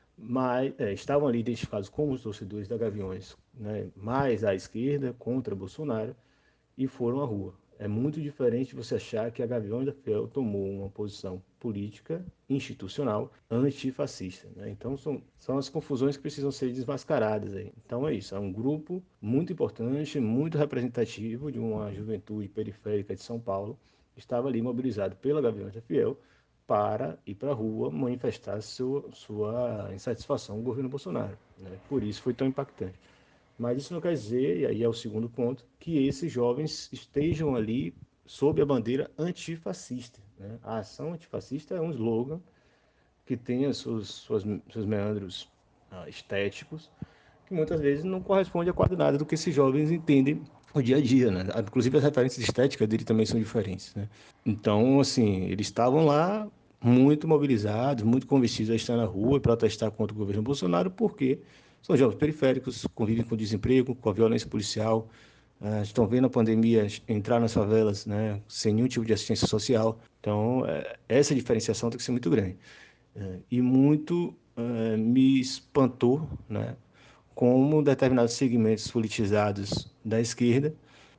mas é, estavam ali identificados como os torcedores da Gaviões, né, mais à esquerda, contra Bolsonaro, e foram à rua. É muito diferente você achar que a Gaviões da Fiel tomou uma posição política, institucional, antifascista, né? Então são, são as confusões que precisam ser desmascaradas aí. Então é isso, é um grupo muito importante, muito representativo de uma juventude periférica de São Paulo, que estava ali mobilizado pela Gaviões da Fiel para ir para a rua manifestar sua, sua insatisfação com o governo Bolsonaro, né? Por isso foi tão impactante. Mas isso não quer dizer, e aí é o segundo ponto, que esses jovens estejam ali sob a bandeira antifascista, né? A ação antifascista é um slogan que tem os seus, suas, seus meandros ah, estéticos, que muitas vezes não corresponde a quase nada do que esses jovens entendem no dia a dia, né? Inclusive as referências estéticas dele também são diferentes, né? Então, assim, eles estavam lá muito mobilizados, muito convencidos a estar na rua e protestar contra o governo Bolsonaro, porque são jovens periféricos, convivem com desemprego, com a violência policial, uh, estão vendo a pandemia entrar nas favelas, né, sem nenhum tipo de assistência social. Então, uh, essa diferenciação tem que ser muito grande. Uh, e muito uh, me espantou, né, como determinados segmentos politizados da esquerda,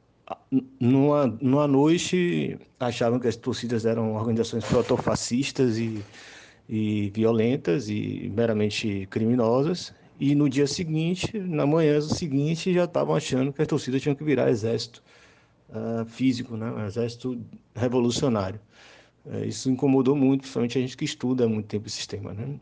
numa, numa noite, achavam que as torcidas eram organizações protofascistas e, e violentas e meramente criminosas, e no dia seguinte, na manhã seguinte, já estavam achando que as torcidas tinham que virar exército uh, físico, né? Um exército revolucionário. Uh, isso incomodou muito, principalmente a gente que estuda há muito tempo esse sistema, né?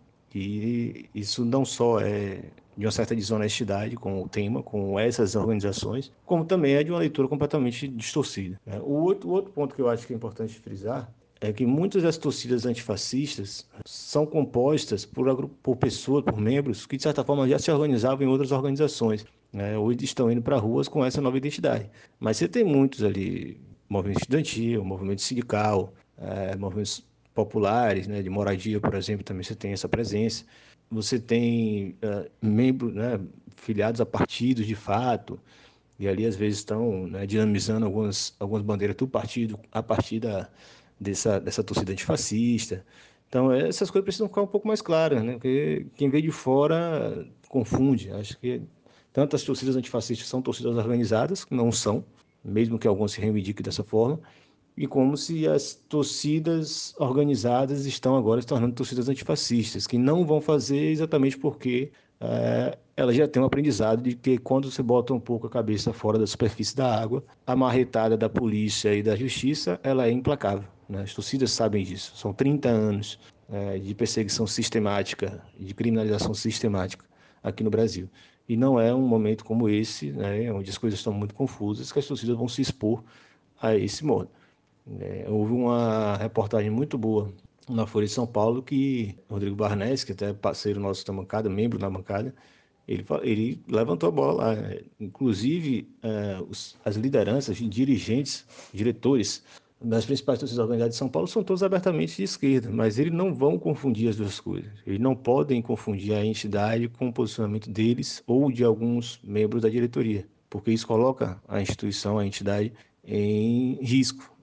E isso não só é de uma certa desonestidade com o tema, com essas organizações, como também é de uma leitura completamente distorcida, né? O outro, o outro ponto que eu acho que é importante frisar é que muitas das torcidas antifascistas são compostas por, por pessoas, por membros que, de certa forma, já se organizavam em outras organizações, né? Hoje estão indo para ruas com essa nova identidade. Mas você tem muitos ali, movimento estudantil, movimento sindical, é, movimentos populares, né, de moradia, por exemplo, também você tem essa presença. Você tem uh, membros, né, filiados a partidos de fato, e ali às vezes estão, né, dinamizando algumas, algumas bandeiras do partido a partir da, dessa, dessa torcida antifascista. Então, essas coisas precisam ficar um pouco mais claras, né? Porque quem vê de fora confunde. Acho que tanto as torcidas antifascistas são torcidas organizadas, que não são, mesmo que alguns se reivindiquem dessa forma, e como se as torcidas organizadas estão agora se tornando torcidas antifascistas, que não vão fazer exatamente porque é, elas já têm um aprendizado de que quando você bota um pouco a cabeça fora da superfície da água, a marretada da polícia e da justiça ela é implacável, né? As torcidas sabem disso. São trinta anos é, de perseguição sistemática, de criminalização sistemática aqui no Brasil. E não é um momento como esse, né, onde as coisas estão muito confusas, que as torcidas vão se expor a esse modo. É, houve uma reportagem muito boa na Folha de São Paulo que Rodrigo Barnes, que até é parceiro nosso da bancada, membro da bancada, ele, ele levantou a bola lá. Inclusive, é, os, as lideranças, dirigentes, diretores das principais torcidas organizadas de São Paulo são todos abertamente de esquerda, mas eles não vão confundir as duas coisas. Eles não podem confundir a entidade com o posicionamento deles ou de alguns membros da diretoria, porque isso coloca a instituição, a entidade, em risco, né?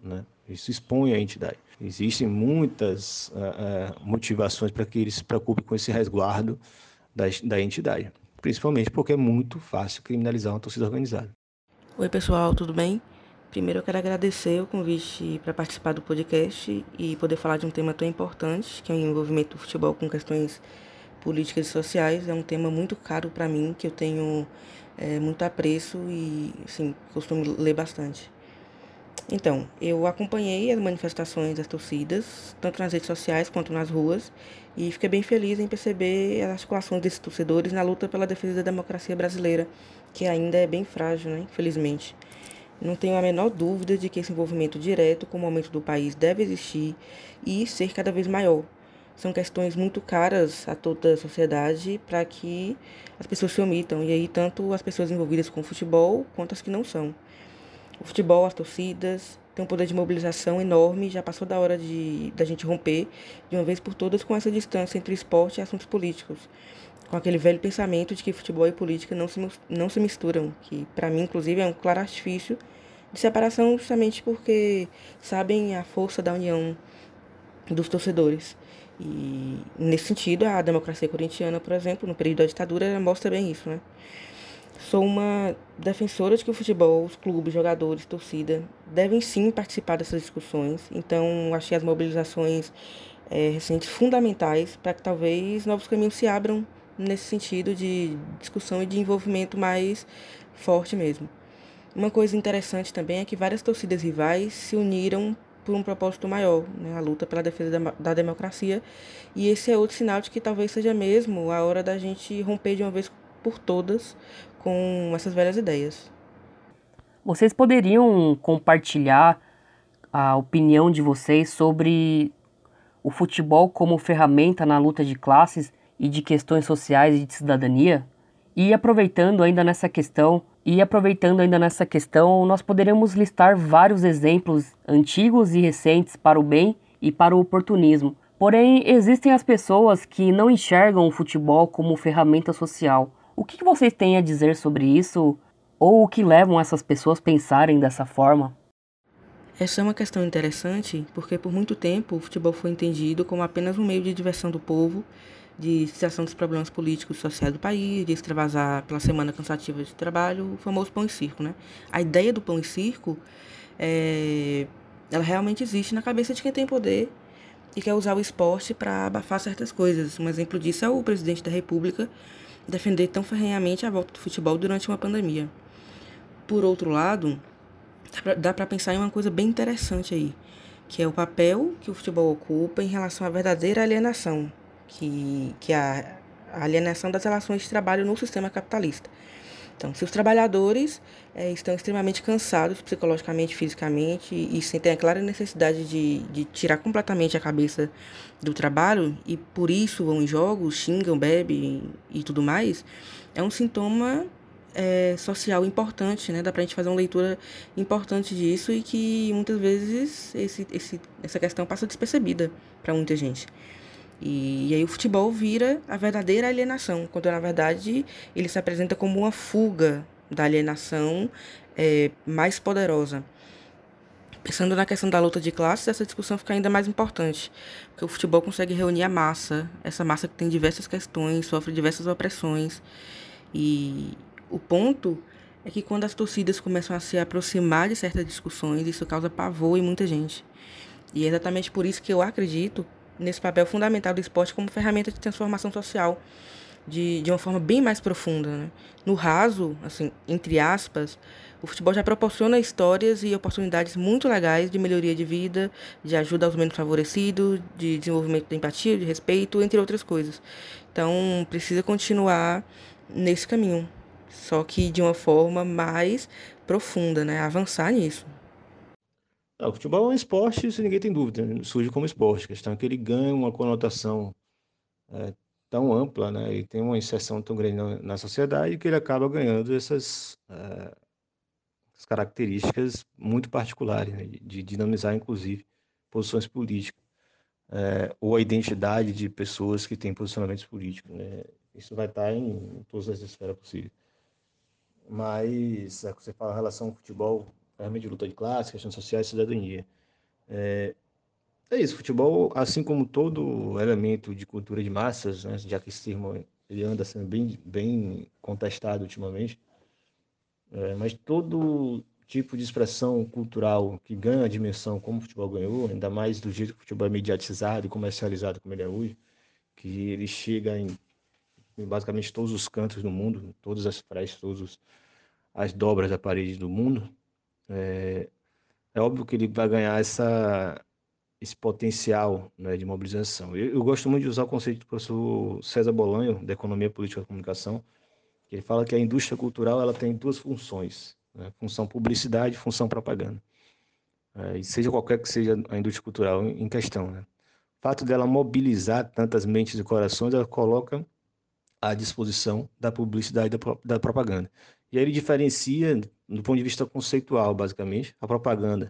Isso expõe a entidade. Existem muitas uh, uh, motivações para que eles se preocupem com esse resguardo da, da entidade, principalmente porque é muito fácil criminalizar uma torcida organizada. Oi pessoal, tudo bem? Primeiro eu quero agradecer o convite para participar do podcast e poder falar de um tema tão importante, que é o envolvimento do futebol com questões políticas e sociais. É um tema muito caro para mim, que eu tenho é, muito apreço e assim, costumo ler bastante. Então, eu acompanhei as manifestações das torcidas, tanto nas redes sociais quanto nas ruas, e fiquei bem feliz em perceber as articulações desses torcedores na luta pela defesa da democracia brasileira, que ainda é bem frágil, né? Infelizmente. Não tenho a menor dúvida de que esse envolvimento direto com o momento do país deve existir e ser cada vez maior. São questões muito caras a toda a sociedade para que as pessoas se omitam, e aí tanto as pessoas envolvidas com o futebol quanto as que não são. O futebol, as torcidas, tem um poder de mobilização enorme, já passou da hora de da gente romper de uma vez por todas com essa distância entre esporte e assuntos políticos, com aquele velho pensamento de que futebol e política não se, não se misturam, que para mim, inclusive, é um claro artifício de separação justamente porque sabem a força da união dos torcedores. E, nesse sentido, a democracia corintiana, por exemplo, no período da ditadura, mostra bem isso, né? Sou uma defensora de que o futebol, os clubes, jogadores, torcida, devem sim participar dessas discussões. Então, achei as mobilizações é, recentes fundamentais para que talvez novos caminhos se abram nesse sentido de discussão e de envolvimento mais forte mesmo. Uma coisa interessante também é que várias torcidas rivais se uniram por um propósito maior, né, a luta pela defesa da, da democracia, e esse é outro sinal de que talvez seja mesmo a hora da gente romper de uma vez por todas com essas velhas ideias. Vocês poderiam compartilhar a opinião de vocês sobre o futebol como ferramenta na luta de classes e de questões sociais e de cidadania? E aproveitando ainda nessa questão, e aproveitando ainda nessa questão, nós poderíamos listar vários exemplos antigos e recentes para o bem e para o oportunismo. Porém, existem as pessoas que não enxergam o futebol como ferramenta social. O que vocês têm a dizer sobre isso? Ou o que levam essas pessoas a pensarem dessa forma? Essa é uma questão interessante, porque por muito tempo o futebol foi entendido como apenas um meio de diversão do povo, de cessação dos problemas políticos e sociais do país, de extravasar pela semana cansativa de trabalho, o famoso pão e circo, né? A ideia do pão e circo, é... ela realmente existe na cabeça de quem tem poder e quer usar o esporte para abafar certas coisas. Um exemplo disso é o presidente da República defender tão ferrenhamente a volta do futebol durante uma pandemia. Por outro lado, dá para pensar em uma coisa bem interessante aí, que é o papel que o futebol ocupa em relação à verdadeira alienação, que, que é a, a alienação das relações de trabalho no sistema capitalista. Então, se os trabalhadores é, estão extremamente cansados psicologicamente, fisicamente, e sentem a clara necessidade de, de tirar completamente a cabeça do trabalho, e por isso vão em jogos, xingam, bebem e tudo mais, é um sintoma é, social importante, né? Dá pra gente fazer uma leitura importante disso e que muitas vezes esse, esse, essa questão passa despercebida para muita gente. E, e aí o futebol vira a verdadeira alienação, quando na verdade ele se apresenta como uma fuga da alienação é, mais poderosa. Pensando na questão da luta de classes, essa discussão fica ainda mais importante, porque o futebol consegue reunir a massa, essa massa que tem diversas questões, sofre diversas opressões, e o ponto é que quando as torcidas começam a se aproximar de certas discussões, isso causa pavor em muita gente. E é exatamente por isso que eu acredito nesse papel fundamental do esporte como ferramenta de transformação social de, de uma forma bem mais profunda, né? No raso, assim, entre aspas, o futebol já proporciona histórias e oportunidades muito legais de melhoria de vida, de ajuda aos menos favorecidos, de desenvolvimento da empatia, de respeito, entre outras coisas. Então, precisa continuar nesse caminho, só que de uma forma mais profunda, né? Avançar nisso. Não, o futebol é um esporte, isso ninguém tem dúvida, né? Surge como esporte. A questão é que ele ganha uma conotação é, tão ampla, né? E tem uma inserção tão grande na, na sociedade que ele acaba ganhando essas, é, essas características muito particulares, né? de, de dinamizar, inclusive, posições políticas, é, ou a identidade de pessoas que têm posicionamentos políticos, né? Isso vai estar em, em todas as esferas possíveis. Mas, é, você fala em relação ao futebol, realmente de luta de classe, questões sociais e cidadania. É, é isso, futebol, assim como todo elemento de cultura de massas, né, já que esse termo ele anda sendo bem, bem contestado ultimamente, é, mas todo tipo de expressão cultural que ganha a dimensão como o futebol ganhou, ainda mais do jeito que o futebol é mediatizado e comercializado como ele é hoje, que ele chega em, em basicamente todos os cantos do mundo, todas as frestas, todas as dobras da parede do mundo, é, é óbvio que ele vai ganhar essa, esse potencial, né, de mobilização. Eu, eu gosto muito de usar o conceito do professor César Bolanho, da Economia Política da Comunicação, que ele fala que a indústria cultural ela tem duas funções, né, função publicidade e função propaganda. É, e seja qualquer que seja a indústria cultural em, em questão, né? O fato dela mobilizar tantas mentes e corações, ela coloca à disposição da publicidade e da, pro- da propaganda. E aí ele diferencia, do ponto de vista conceitual, basicamente, a propaganda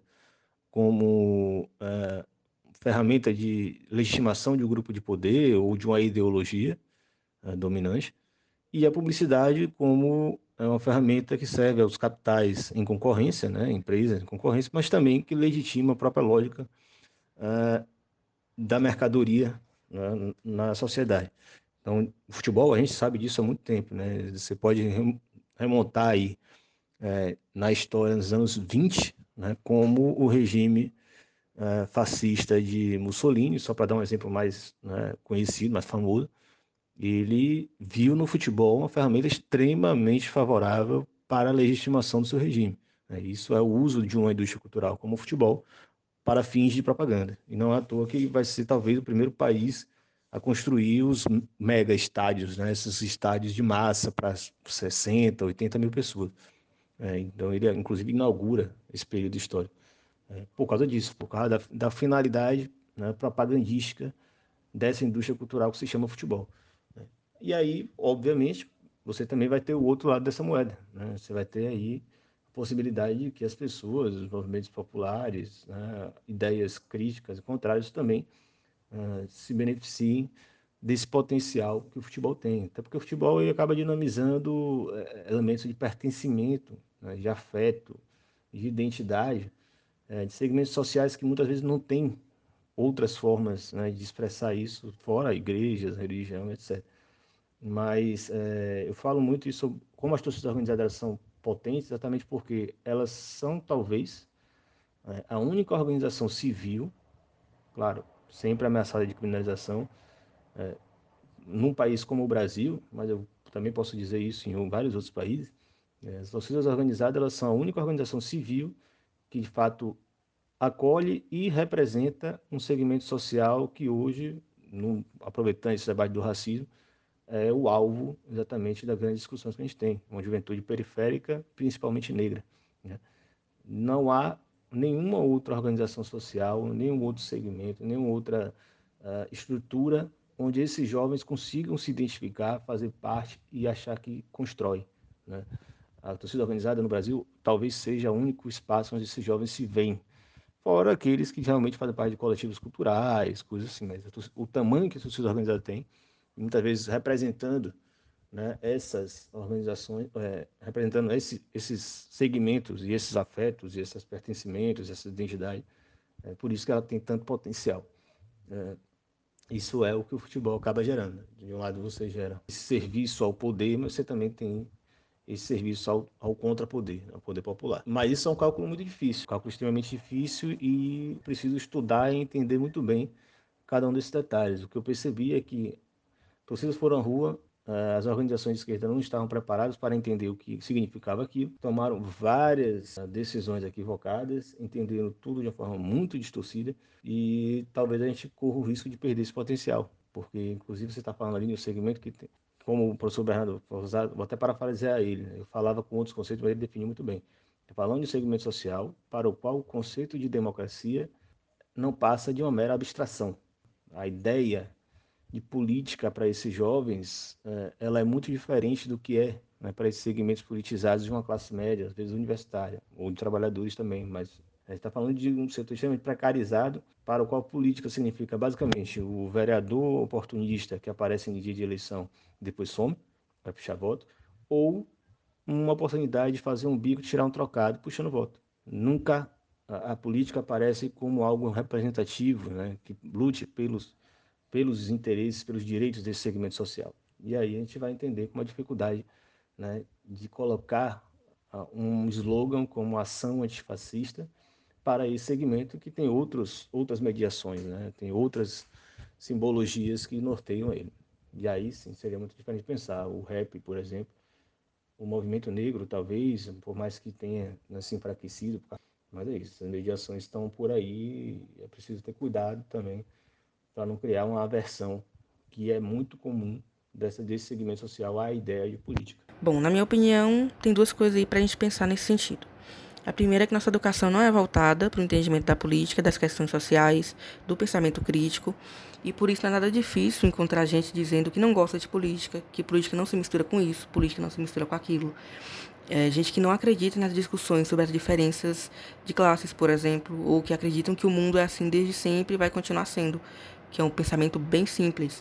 como é, ferramenta de legitimação de um grupo de poder ou de uma ideologia é, dominante, e a publicidade como é uma ferramenta que serve aos capitais em concorrência, né, empresas em concorrência, mas também que legitima a própria lógica é, da mercadoria, né, na sociedade. Então, o futebol, a gente sabe disso há muito tempo, né? Você pode remontar aí é, na história, nos anos vinte, né, como o regime é, fascista de Mussolini, só para dar um exemplo mais, né, conhecido, mais famoso, ele viu no futebol uma ferramenta extremamente favorável para a legitimação do seu regime. Né? Isso é o uso de uma indústria cultural como o futebol para fins de propaganda. E não é à toa que vai ser talvez o primeiro país a construir os mega estádios, né? Esses estádios de massa para sessenta, oitenta mil pessoas. É, então ele, inclusive, inaugura esse período histórico. É, por causa disso, por causa da, da finalidade, né, propagandística dessa indústria cultural que se chama futebol. Né? E aí, obviamente, você também vai ter o outro lado dessa moeda. Né? Você vai ter aí a possibilidade de que as pessoas, os movimentos populares, né, ideias críticas e contrárias também uh, se beneficiem desse potencial que o futebol tem. Até porque o futebol ele acaba dinamizando eh, elementos de pertencimento, né, de afeto, de identidade, eh, de segmentos sociais que muitas vezes não têm outras formas, né, de expressar isso, fora igrejas, religião, etcétera. Mas é, eu falo muito isso, sobre como as torcidas organizadas são potentes, exatamente porque elas são, talvez, é, a única organização civil, claro, sempre ameaçada de criminalização, é, num país como o Brasil, mas eu também posso dizer isso em vários outros países, é, as torcidas organizadas elas são a única organização civil que, de fato, acolhe e representa um segmento social que hoje, no, aproveitando esse debate do racismo, é o alvo exatamente das grandes discussões que a gente tem, uma juventude periférica, principalmente negra. Né? Não há nenhuma outra organização social, nenhum outro segmento, nenhuma outra uh, estrutura onde esses jovens consigam se identificar, fazer parte e achar que constrói. Né? A torcida organizada no Brasil talvez seja o único espaço onde esses jovens se veem, fora aqueles que realmente fazem parte de coletivos culturais, coisas assim, mas o tamanho que a torcida organizada tem, muitas vezes representando, né, essas organizações, é, representando esse, esses segmentos e esses afetos e esses pertencimentos, essa identidade, é por isso que ela tem tanto potencial. É, isso é o que o futebol acaba gerando. De um lado você gera esse serviço ao poder, mas você também tem esse serviço ao, ao contrapoder, ao poder popular. Mas isso é um cálculo muito difícil, um cálculo extremamente difícil e preciso estudar e entender muito bem cada um desses detalhes. O que eu percebi é que torcidas foram à rua, as organizações de esquerda não estavam preparadas para entender o que significava aquilo, tomaram várias decisões equivocadas, entenderam tudo de uma forma muito distorcida e talvez a gente corra o risco de perder esse potencial, porque inclusive você está falando ali no segmento que tem, como o professor Bernardo, vou até parafrasear ele, né? Eu falava com outros conceitos, mas ele definiu muito bem. Falando de segmento social, para o qual o conceito de democracia não passa de uma mera abstração. A ideia de política para esses jovens, é, ela é muito diferente do que é, né, para esses segmentos politizados de uma classe média, às vezes universitária, ou de trabalhadores também, mas a gente está falando de um setor extremamente precarizado, para o qual política significa basicamente o vereador oportunista que aparece em dia de eleição e depois some, para puxar voto, ou uma oportunidade de fazer um bico, tirar um trocado, puxando voto. Nunca a, a política aparece como algo representativo, né, que lute pelos, pelos interesses, pelos direitos desse segmento social. E aí a gente vai entender com uma dificuldade, né, de colocar uh, um slogan como ação antifascista para esse segmento que tem outros, outras mediações, né, tem outras simbologias que norteiam ele. E aí sim seria muito diferente pensar o rap, por exemplo, o movimento negro, talvez, por mais que tenha, né, se enfraquecido, mas é isso, as mediações estão por aí, é preciso ter cuidado também para não criar uma aversão que é muito comum dessa, desse segmento social à ideia de política. Bom, na minha opinião, tem duas coisas aí para a gente pensar nesse sentido. A primeira é que nossa educação não é voltada para o entendimento da política, das questões sociais, do pensamento crítico, e por isso não é nada difícil encontrar gente dizendo que não gosta de política, que política não se mistura com isso, política não se mistura com aquilo. É, gente que não acredita nas discussões sobre as diferenças de classes, por exemplo, ou que acreditam que o mundo é assim desde sempre e vai continuar sendo, que é um pensamento bem simples.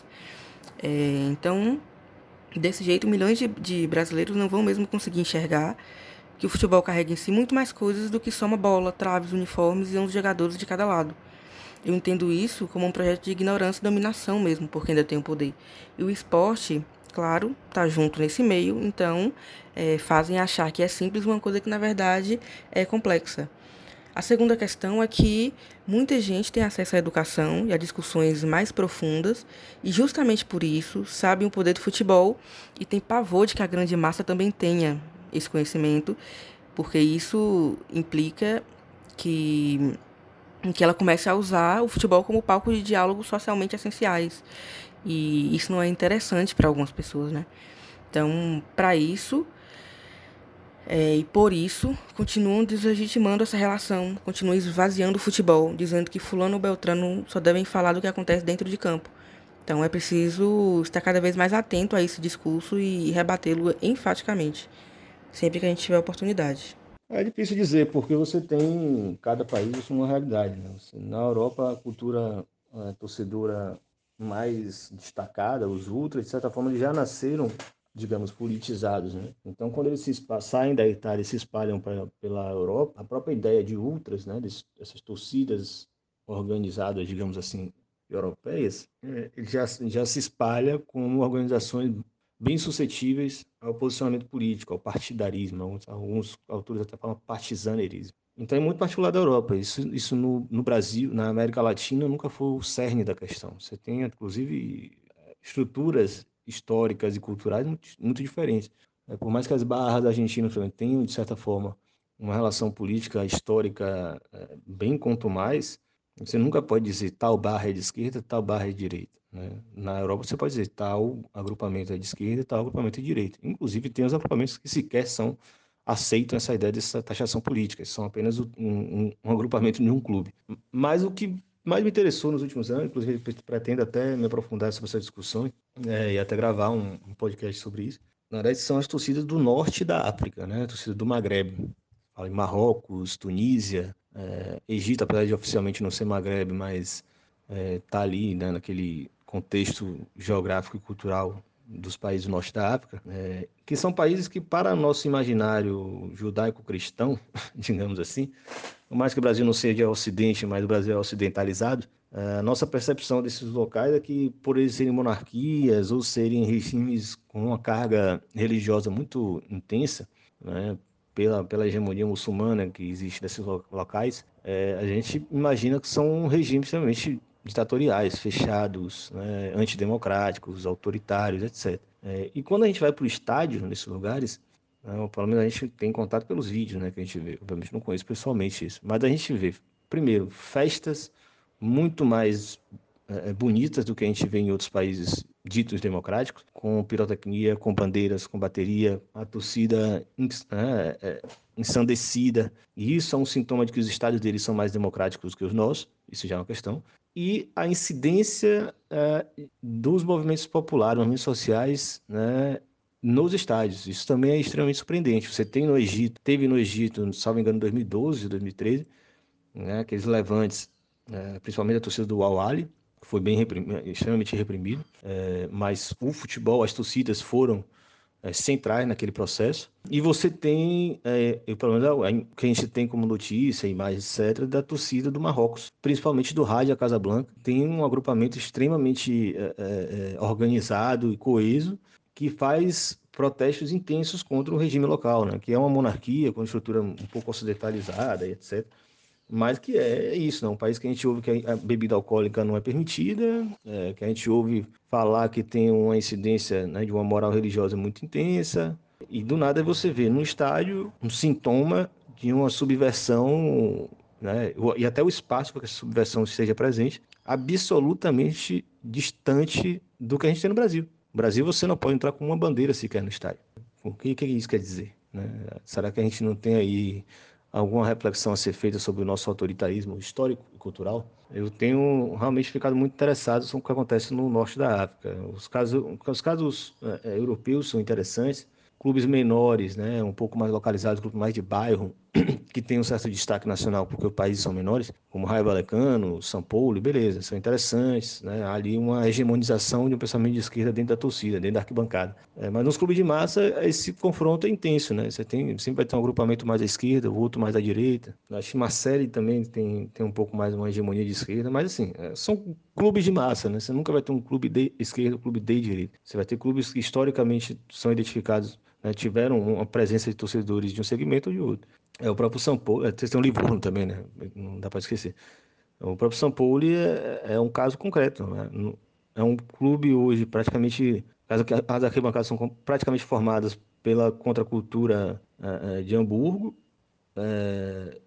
É, então, desse jeito, milhões de, de brasileiros não vão mesmo conseguir enxergar que o futebol carrega em si muito mais coisas do que só uma bola, traves, uniformes e uns jogadores de cada lado. Eu entendo isso como um projeto de ignorância e dominação mesmo, porque ainda tem o poder. E o esporte, claro, tá junto nesse meio, então é, fazem achar que é simples uma coisa que, na verdade, é complexa. A segunda questão é que muita gente tem acesso à educação e a discussões mais profundas e, justamente por isso, sabem o poder do futebol e tem pavor de que a grande massa também tenha esse conhecimento, porque isso implica que, que ela comece a usar o futebol como palco de diálogos socialmente essenciais. E isso não é interessante para algumas pessoas, né? Então, para isso, é, e por isso, continuam deslegitimando essa relação, continuam esvaziando o futebol, dizendo que fulano ou beltrano só devem falar do que acontece dentro de campo. Então, é preciso estar cada vez mais atento a esse discurso e rebatê-lo enfaticamente, sempre que a gente tiver oportunidade. É difícil dizer, porque você tem em cada país uma realidade, né? Na Europa, a cultura a torcedora mais destacada, os ultras, de certa forma, eles já nasceram, digamos, politizados, né? Então, quando eles se espa- saem da Itália e se espalham pra, pela Europa, a própria ideia de ultras, né, desse- dessas torcidas organizadas, digamos assim, europeias, é, ele já, já se espalha como organizações bem suscetíveis ao posicionamento político, ao partidarismo, alguns, alguns autores até falam partisanerismo. Então é muito particular da Europa. Isso, isso no, no Brasil, na América Latina, nunca foi o cerne da questão. Você tem, inclusive, estruturas históricas e culturais muito, muito diferentes. É, por mais que as barras da Argentina também tenham, de certa forma, uma relação política histórica é, bem contumaz, você nunca pode dizer tal barra é de esquerda, tal barra é de direita, né? Na Europa você pode dizer tal agrupamento é de esquerda, tal agrupamento é de direita. Inclusive tem os agrupamentos que sequer são aceitam essa ideia dessa taxação política, são apenas um, um, um agrupamento de um clube. Mas o que mais me interessou nos últimos anos, inclusive pretendo até me aprofundar sobre essa discussão é, e até gravar um, um podcast sobre isso, na verdade são as torcidas do norte da África, né? A torcida do Maghreb. Fala em Marrocos, Tunísia, é, Egito, apesar de oficialmente não ser Maghreb, mas está é, ali, né, naquele contexto geográfico e cultural dos países do norte da África, é, que são países que, para nosso imaginário judaico-cristão, digamos assim, por mais que o Brasil não seja ocidente, mas o Brasil é ocidentalizado, a nossa percepção desses locais é que, por eles serem monarquias ou serem regimes com uma carga religiosa muito intensa, né, pela, pela hegemonia muçulmana que existe nesses locais, é, a gente imagina que são regimes extremamente ditatoriais, fechados, né, antidemocráticos, autoritários, etcétera. É, e quando a gente vai para o estádio, nesses lugares, né, pelo menos a gente tem contato pelos vídeos, né, que a gente vê. Obviamente não conheço pessoalmente isso, mas a gente vê, primeiro, festas muito mais é, bonitas do que a gente vê em outros países ditos democráticos, com pirotecnia, com bandeiras, com bateria, a torcida é, é, ensandecida. E isso é um sintoma de que os estádios deles são mais democráticos que os nossos, isso já é uma questão. E a incidência é, dos movimentos populares, movimentos sociais, né, nos estádios. Isso também é extremamente surpreendente. Você tem no Egito, teve no Egito, salvo engano, em dois mil e doze, dois mil e treze, né, aqueles levantes, é, principalmente a torcida do Al-Ahly, que foi bem reprimido, extremamente reprimido, é, mas o futebol, as torcidas foram é, centrais naquele processo. E você tem, é, eu, pelo menos o que a gente tem como notícia, imagem, etcétera, da torcida do Marrocos, principalmente do Raja Casablanca. Tem um agrupamento extremamente é, é, organizado e coeso, que faz protestos intensos contra o regime local, né? Que é uma monarquia com estrutura um pouco ocidentalizada, etcétera. Mas que é isso, né? Um país que a gente ouve que a bebida alcoólica não é permitida, é, que a gente ouve falar que tem uma incidência, né, de uma moral religiosa muito intensa, e do nada você vê no estádio um sintoma de uma subversão, né, e até o espaço para que essa subversão esteja presente, absolutamente distante do que a gente tem no Brasil. No Brasil você não pode entrar com uma bandeira sequer no estádio. O que, que isso quer dizer, né? Será que a gente não tem aí alguma reflexão a ser feita sobre o nosso autoritarismo histórico e cultural? Eu tenho realmente ficado muito interessado sobre o que acontece no norte da África. Os casos, os casos é, europeus são interessantes, clubes menores, né, um pouco mais localizados, clubes mais de bairro, que tem um certo destaque nacional porque os países são menores, como Raio Vallecano, São Paulo, beleza, são interessantes, né? Há ali uma hegemonização de um pensamento de esquerda dentro da torcida, dentro da arquibancada. É, mas nos clubes de massa, esse confronto é intenso, né? Você tem, sempre vai ter um agrupamento mais à esquerda, o outro mais à direita. Acho que Marseille também tem, tem um pouco mais uma hegemonia de esquerda, mas assim, é, são clubes de massa, né? Você nunca vai ter um clube de esquerda, um clube de direita. Você vai ter clubes que historicamente são identificados, né, tiveram uma presença de torcedores de um segmento ou de outro. É o próprio São Paulo, é, vocês têm o Livorno também, né? Não dá para esquecer. O próprio São Paulo é, é um caso concreto, né? É um clube hoje praticamente, as arquibancadas são praticamente formadas pela contracultura uh, de Hamburgo, uh,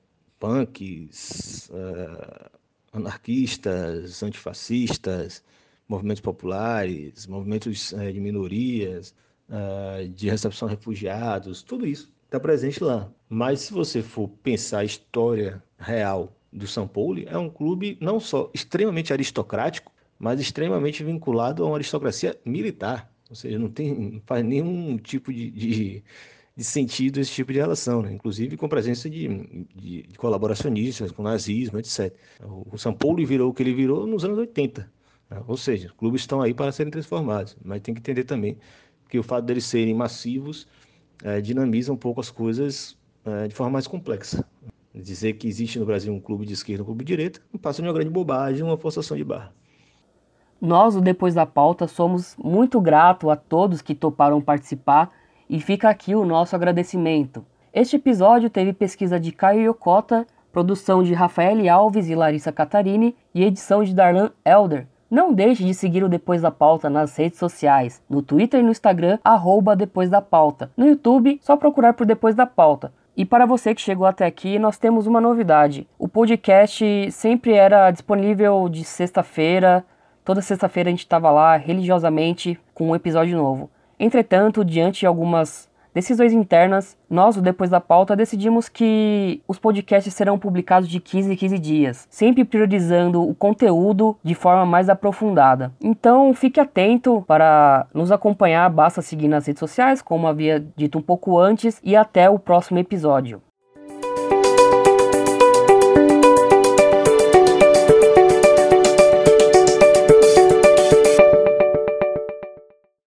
punks, uh, anarquistas, antifascistas, movimentos populares, movimentos uh, de minorias, uh, de recepção a refugiados, tudo isso está presente lá. Mas se você for pensar a história real do São Paulo, é um clube não só extremamente aristocrático, mas extremamente vinculado a uma aristocracia militar. Ou seja, não, tem, não faz nenhum tipo de, de, de sentido esse tipo de relação, né? Inclusive com presença de, de, de colaboracionistas, com nazismo, etcétera. O São Paulo virou o que ele virou nos anos oitenta. Né? Ou seja, os clubes estão aí para serem transformados, mas tem que entender também que o fato deles serem massivos É, dinamiza um pouco as coisas é, de forma mais complexa. Dizer que existe no Brasil um clube de esquerda e um clube de direita não passa de uma grande bobagem, uma forçação de barra. Nós, o Depois da Pauta, somos muito gratos a todos que toparam participar e fica aqui o nosso agradecimento. Este episódio teve pesquisa de Caio Yokota, produção de Rafael Alves e Larissa Catarini e edição de Darlan Elder. Não deixe de seguir o Depois da Pauta nas redes sociais, no Twitter e no Instagram, arroba Depois da Pauta. No YouTube, só procurar por Depois da Pauta. E para você que chegou até aqui, nós temos uma novidade. O podcast sempre era disponível de sexta-feira. Toda sexta-feira a gente estava lá, religiosamente, com um episódio novo. Entretanto, diante de algumas decisões internas, nós, o Depois da Pauta, decidimos que os podcasts serão publicados de quinze em quinze dias, sempre priorizando o conteúdo de forma mais aprofundada. Então, fique atento para nos acompanhar, basta seguir nas redes sociais, como havia dito um pouco antes, e até o próximo episódio.